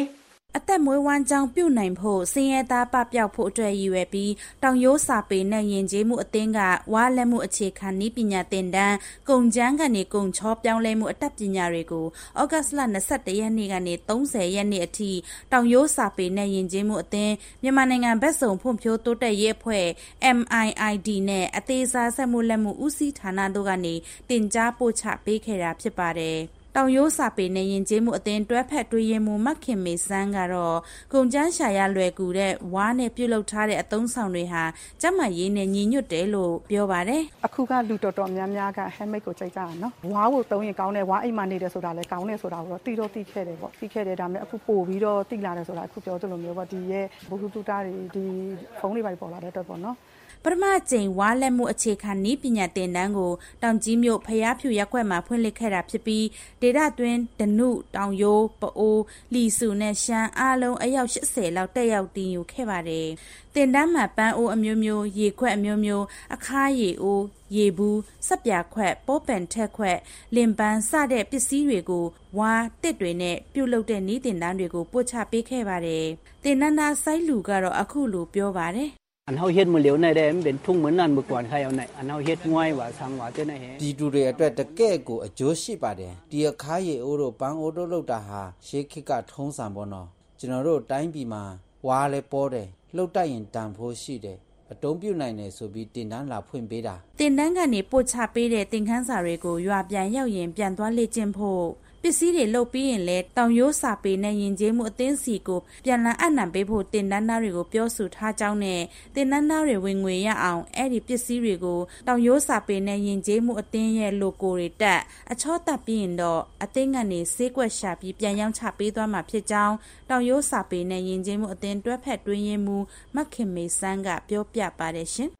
အသက်မွေးဝမ်းကြောင်းပြုနိုင်ဖို့စင်ရဲသားပပျောက်ဖို့အတွက်ရည်ရွယ်ပြီးတောင်ရိုးစာပေနဲ့ယဉ်ကျေးမှုအသင်းကဝါလက်မှုအခြေခံနည်းပညာသင်တန်းကုန်ကျန်းကနေကုန်ချောပြောင်းလဲမှုအတတ်ပညာတွေကိုဩဂတ်စ်လ၂၁ရက်နေ့ကနေ၃၀ရက်နေ့အထိတောင်ရိုးစာပေနဲ့ယဉ်ကျေးမှုအသင်းမြန်မာနိုင်ငံဘက်စုံဖွံ့ဖြိုးတိုးတက်ရေးအဖွဲ့ M I I D နဲ့အသေးစားစက်မှုလက်မှုဦးစီးဌာနတို့ကနေတင်ကြားပို့ချပေးခဲ့တာဖြစ်ပါတယ်တောင်ရိုးစာပေနဲ့ယဉ်ကျေးမှုအသင်းတွဲဖက်တွဲရင်မှုမခင်မေစန်းကတော့ကုန်ကျန်းရှာရလွယ်ကူတဲ့ဝါးနဲ့ပြုလုပ်ထားတဲ့အသုံးဆောင်တွေဟာကျန်းမာရေးနဲ့ညီညွတ်တယ်လို့ပြောပါတယ်အခုကလူတော်တော်များများက handmade ကိုကြိုက်ကြတာနော်ဝါးကိုသုံးရင်ကောင်းတယ်ဝါးအိမ်မှာနေတယ်ဆိုတာလည်းကောင်းတယ်ဆိုတာကိုတော့သိတော့သိခဲ့တယ်ပေါ့သိခဲ့တယ်ဒါပေမဲ့အခုပို့ပြီးတော့သိလာတယ်ဆိုတာအခုပြောသလိုမျိုးပေါ့ဒီရဲ့ဘုဟုတုတတွေဒီဖုန်းတွေပါပေါ်လာတဲ့အတွက်ပေါ့နော်ပထမကျိန်ဝါလက်မှုအခြေခံနည်းပညာသင်တန်းကိုတောင်ကြီးမြို့ဖျားဖြူရပ်ကွက်မှာဖွင့်လှစ်ခဲ့တာဖြစ်ပြီးဒေသတွင်းဒနုတောင်ရိုးပအိုးလီစုနဲ့ရှမ်းအားလုံးအယောက်၈၀လောက်တက်ရောက်တင်ယူခဲ့ပါတယ်သင်တန်းမှာပန်းအိုးအမျိုးမျိုးရေခွက်အမျိုးမျိုးအခါးရေအိုးရေဘူးစက်ပြခွက်ပိုးပန်ထက်ခွက်လင်ပန်းစတဲ့ပစ္စည်းတွေကိုဝါတစ်တွေနဲ့ပြုတ်လုတဲ့နည်းသင်တန်းတွေကိုပို့ချပေးခဲ့ပါတယ်သင်တန်းသားစိုက်လူကတော့အခုလိုပြောပါတယ်อันเฮาเฮ็ดมื้อเหลียวในได้มันเป็นทุ่งเหมือนนั้นเมื่อก่อนใครเอาไหนอันเฮาเฮ็ดง่อยว่าทางว่าเจ้าไหนပြည်သူတွေအတွက်တကယ့်ကိုအကျိုးရှိပါတယ်ဒီအခါရေအိုးတို့ပန်းအိုးတို့လောက်တာဟာရှေးခေတ်ကထုံးစံပေါ့နော်ကျွန်တော်တို့တိုင်းပြည်မှာဝါလဲပေါ်တယ်လှုပ်တိုက်ရင်တန်ဖိုးရှိတယ်အတုံးပြုတ်နိုင်တယ်ဆိုပြီးတင်တန်းလာဖွင့်ပေးတာတင်တန်းကနေပို့ချပေးတဲ့သင်ခန်းစာတွေကိုရွာပြန်ရောက်ရင်ပြန်သွားလေ့ကျင့်ဖို့ပစ္စည်းတွေလုပ်ပြီးရင်လည်းတောင်ရိုးစာပေနဲ့ယဉ်ကျေးမှုအသင်းစီကိုပြန်လည်အနံပေးဖို့တင်တန်းသားတွေကိုပြောဆိုထားကြောင်းနဲ့တင်တန်းသားတွေဝင်ငွေရအောင်အဲ့ဒီပစ္စည်းတွေကိုတောင်ရိုးစာပေနဲ့ယဉ်ကျေးမှုအသင်းရဲ့ logo တွေတက်အချောတက်ပြီးရင်တော့အသင်းကနေဆေးကွက်ရှာပြီးပြန်ရောင်းချပေးသွားမှာဖြစ်ကြောင်းတောင်ရိုးစာပေနဲ့ယဉ်ကျေးမှုအသင်းတွဲဖက်တွင်းရင်မှုမခင်မေစန်းကပြောပြပါတယ်ရှင်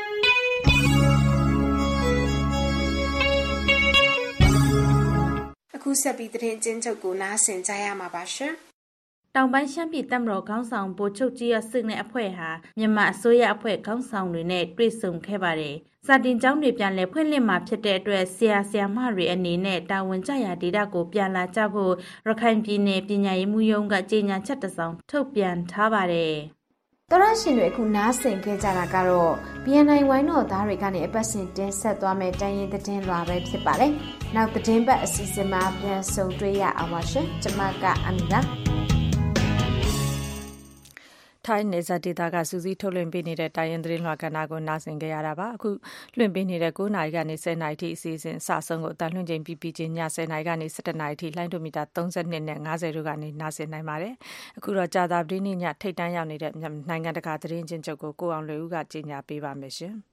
အခုဆက်ပြီးသတင်းကျဉ်းချုပ်ကိုနားဆင်ကြရမှာပါရှင်။တောင်ပိုင်းရှမ်းပြည်တပ်မတော်ခေါင်းဆောင်ဗိုလ်ချုပ်ကြီးရစစ်နဲ့အဖွဲ့ဟာမြန်မာအစိုးရအဖွဲ့ခေါင်းဆောင်တွေနဲ့တွေ့ဆုံခဲ့ပါတယ်။စာတင်ကျောင်းတွေပြန်လည်ဖွင့်လှစ်မှာဖြစ်တဲ့အတွက်ဆရာဆရာမတွေအနေနဲ့တာဝန်ကျရာဒေသကိုပြန်လာကြဖို့ရခိုင်ပြည်နယ်ပညာရေးမှူးရုံးကကြေညာချက်တစ်စောင်ထုတ်ပြန်ထားပါတယ်။တော်ရရှင်တွေအခုနားဆင်ခဲ့ကြတာကတော့ B N I ဝိုင်းတော်သားတွေကနေအပတ်စဉ်တင်ဆက်သွားမယ့်တိုင်းရင်းသတင်းလွှာပဲဖြစ်ပါတယ်။နောက်သတင်းပတ်အစီအစဉ်မှာပြန်ဆုံတွေ့ရအောင်ပါရှင်။ကျွန်မကအမီလာထိုင်းနေဇာဒေတာကစူးစီးထုတ်လွှင့်ပေးနေတဲ့တိုင်းရင်းသတင်းလွှာကဏ္ဍကိုနားဆင်ကြရတာပါအခုလွှင့်ပေးနေတဲ့၉နာရီကနေ၁၀နာရီထိအစီအစဉ်အစဆုံးကိုအတန်လွှင့်ချိန်ပြီးပြီးချင်းည၁၀နာရီကနေ၁၁နာရီထိလိုင်းဒိုမီတာ၃၂နဲ့၅၀တို့ကနေနားဆင်နိုင်ပါတယ်အခုတော့ကြာသပတေးနေ့ညထိပ်တန်းရောက်နေတဲ့နိုင်ငံတကာသတင်းချင်းချုပ်ကိုကိုအောင်လွေဦးကကြီးညာပေးပါမယ်ရှင်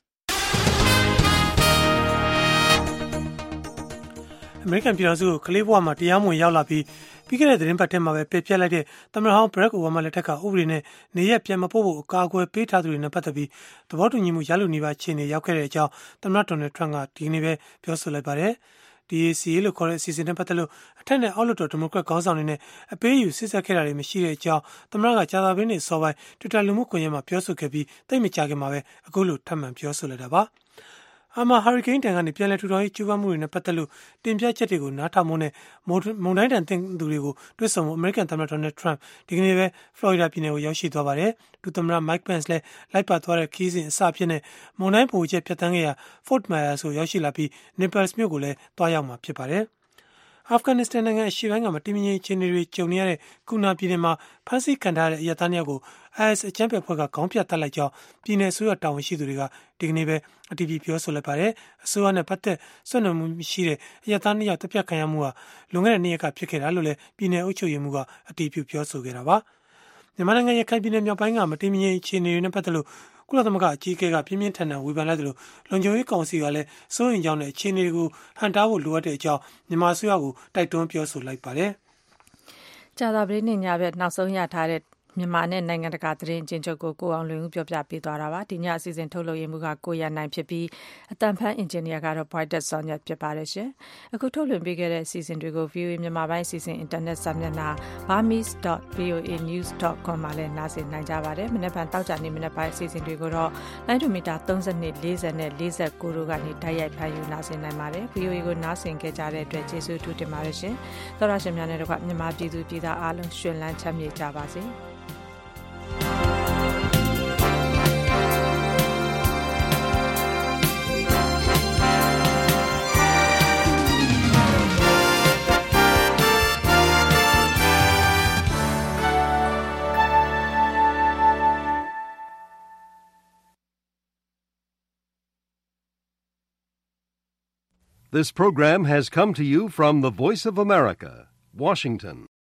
အမေရိကန်ပြည်ထောင်စုကိုကလေးဘဝမှာတရားမဝင်ရောက်လာပြီးပြီးခဲ့တဲ့သတင်းပတ်ထဲမှာပဲပယ်ဖျက်လိုက်တဲ့သမ္မတဟောင်းဘရက်အိုဘားမားလက်ထက်ကဥပဒေနဲ့နေရက်ပြန်မပို့ဖို့အကာအကွယ်ပေးထားသူတွေနဲ့ပတ်သက်ပြီးသဘောတူညီမှုရလို့နေပါခြေနေရောက်ခဲ့တဲ့အကြောင်းသမ္မတဒေါ်နယ်ထရန့်ကဒီနေ့ပဲပြောဆိုလိုက်ပါတယ်။ D A C A လို့ခေါ်တဲ့အစီအစဉ်နဲ့ပတ်သက်လို့အထက်နဲ့အောက်လွှတ်တော်ဒီမိုကရက်ခေါင်းဆောင်တွေနဲ့အပေးအယူစစ်ဆက်ခဲ့တာတွေမရှိတဲ့အကြောင်းသမ္မတကကြာသပတေးနေ့စောပိုင်း Twitter လူမှုကွန်ရက်မှာပြောဆိုခဲ့ပြီးသိပ်မကြာခင်မှာပဲအခုလိုထပ်မံပြောဆိုလိုက်တာပါ။အာမာဟာရီကိန်းတန်ကနေပြန်လည်ထူထောင်ရေးကျူးပန်းမှုတွေနဲ့ပတ်သက်လို့တင်ပြချက်တွေကိုနားထောင်ဖို့နဲ့မုန်တိုင်းတန်တင်သူတွေကိုတွေ့ဆုံဖို့အမေရိကန်သမ္မတဒေါ်နယ်ထရန့်ဒီကနေ့ပဲဖလော်ရီဒါပြည်နယ်ကိုရောက်ရှိသွားပါတယ်။ဒုသမ္မတမိုက်ပန့်စ်လည်းလိုက်ပါသွားတဲ့ခီးစဉ်အစဖြစ်နဲ့မုန်တိုင်းပုံချက်ဖြတ်တန်းခဲ့ရာ Fort Myers ကိုရောက်ရှိလာပြီး Naples မြို့ကိုလည်းသွားရောက်မှာဖြစ်ပါတယ်။အာဖဂန်နစ္စတန်နိုင်ငံအရှေ့ပိုင်းကမတည်မငြိမ်အခြေအနေတွေကြုံနေရတဲ့ကူနာပြည်နယ်မှာဖမ်းဆီးခံထားတဲ့အရက်သားနှစ်ယောက်ကို I S အကြမ်းဖက်အဖွဲ့ကခေါင်းဖြတ်တက်လိုက်ကြောင်းပြည်နယ်အစိုးရတာဝန်ရှိသူတွေကဒီကနေ့ပဲအတည်ပြုပြောဆိုလိုက်ပါတယ်။အစိုးရနဲ့ပတ်သက်ဆွေးနွေးမှုရှိတဲ့အရက်သားနှစ်ယောက်တပ်ဖြတ်ခံရမှုဟာလွန်ခဲ့တဲ့နှစ်ရက်ကဖြစ်ခဲ့တာလို့လည်းပြည်နယ်အုပ်ချုပ်ရေးမှူးကအတည်ပြုပြောဆိုခဲ့တာပါ။မြန်မာနိုင်ငံရခိုင်ပြည်နယ်မြောက်ပိုင်းကမတည်မငြိမ်အခြေအနေတွေနဲ့ပတ်သက်လို့ကုလသမဂ္ဂအကြီးအကဲကပြင်းပြင်းထန်ထန်ဝေဖန်လိုက်တယ်လို့လုံခြုံရေးကောင်စီကလည်းစိုးရိမ်ကြောင်းနဲ့အခြေအနေတွေကိုဟန်တားဖို့လိုအပ်တဲ့အကြောင်းမြန်မာအစိုးရကိုတိုက်တွန်းပြောဆိုလိုက်ပါတယ်။ကြာသပတေးနေ့ညဘက်နောက်ဆုံးရထားတဲ့မြန်မာနဲ့နိုင်ငံတကာသတင်းအကျဉ်းချုပ်ကိုကိုအောင်လွင်ဦးပြောပြပေးသွားတာပါဒီညအစီအစဉ်ထုတ်လုပ်ရမှုကကိုရနိုင်ဖြစ်ပြီးအတန်ဖန်အင်ဂျင်နီယာကတော့ Brighter Sonia ဖြစ်ပါတယ်ရှင်အခုထုတ်လွှင့်ပေးခဲ့တဲ့အစီအစဉ်တွေကို ဗီအိုအေ မြန်မာပိုင်းအစီအစဉ်အင်တာနက်စာမျက်နှာ burmese dot v o a news dot com မှာလည်းနားဆင်နိုင်ကြပါတယ်မနေ့ကတောက်ကြနေမနေ့ပိုင်းအစီအစဉ်တွေကိုတော့လိုင်းဒိုမီတာသုံး၂ ၄၀နဲ့၄၉တို့ကနေတိုက်ရိုက်ဖန်ယူနားဆင်နိုင်ပါတယ် ဗီအိုအေ ကိုနားဆင်ခဲ့ကြတဲ့အတွက်ကျေးဇူးထူးတင်ပါတယ်ရှင်သောရရှင်များနဲ့တို့ကမြန်မာပြည်သူပြည်သားအားလုံးရှင်လန်းချမ်းမြေ့ကြပါစေ This program has come to you from the Voice of America, Washington.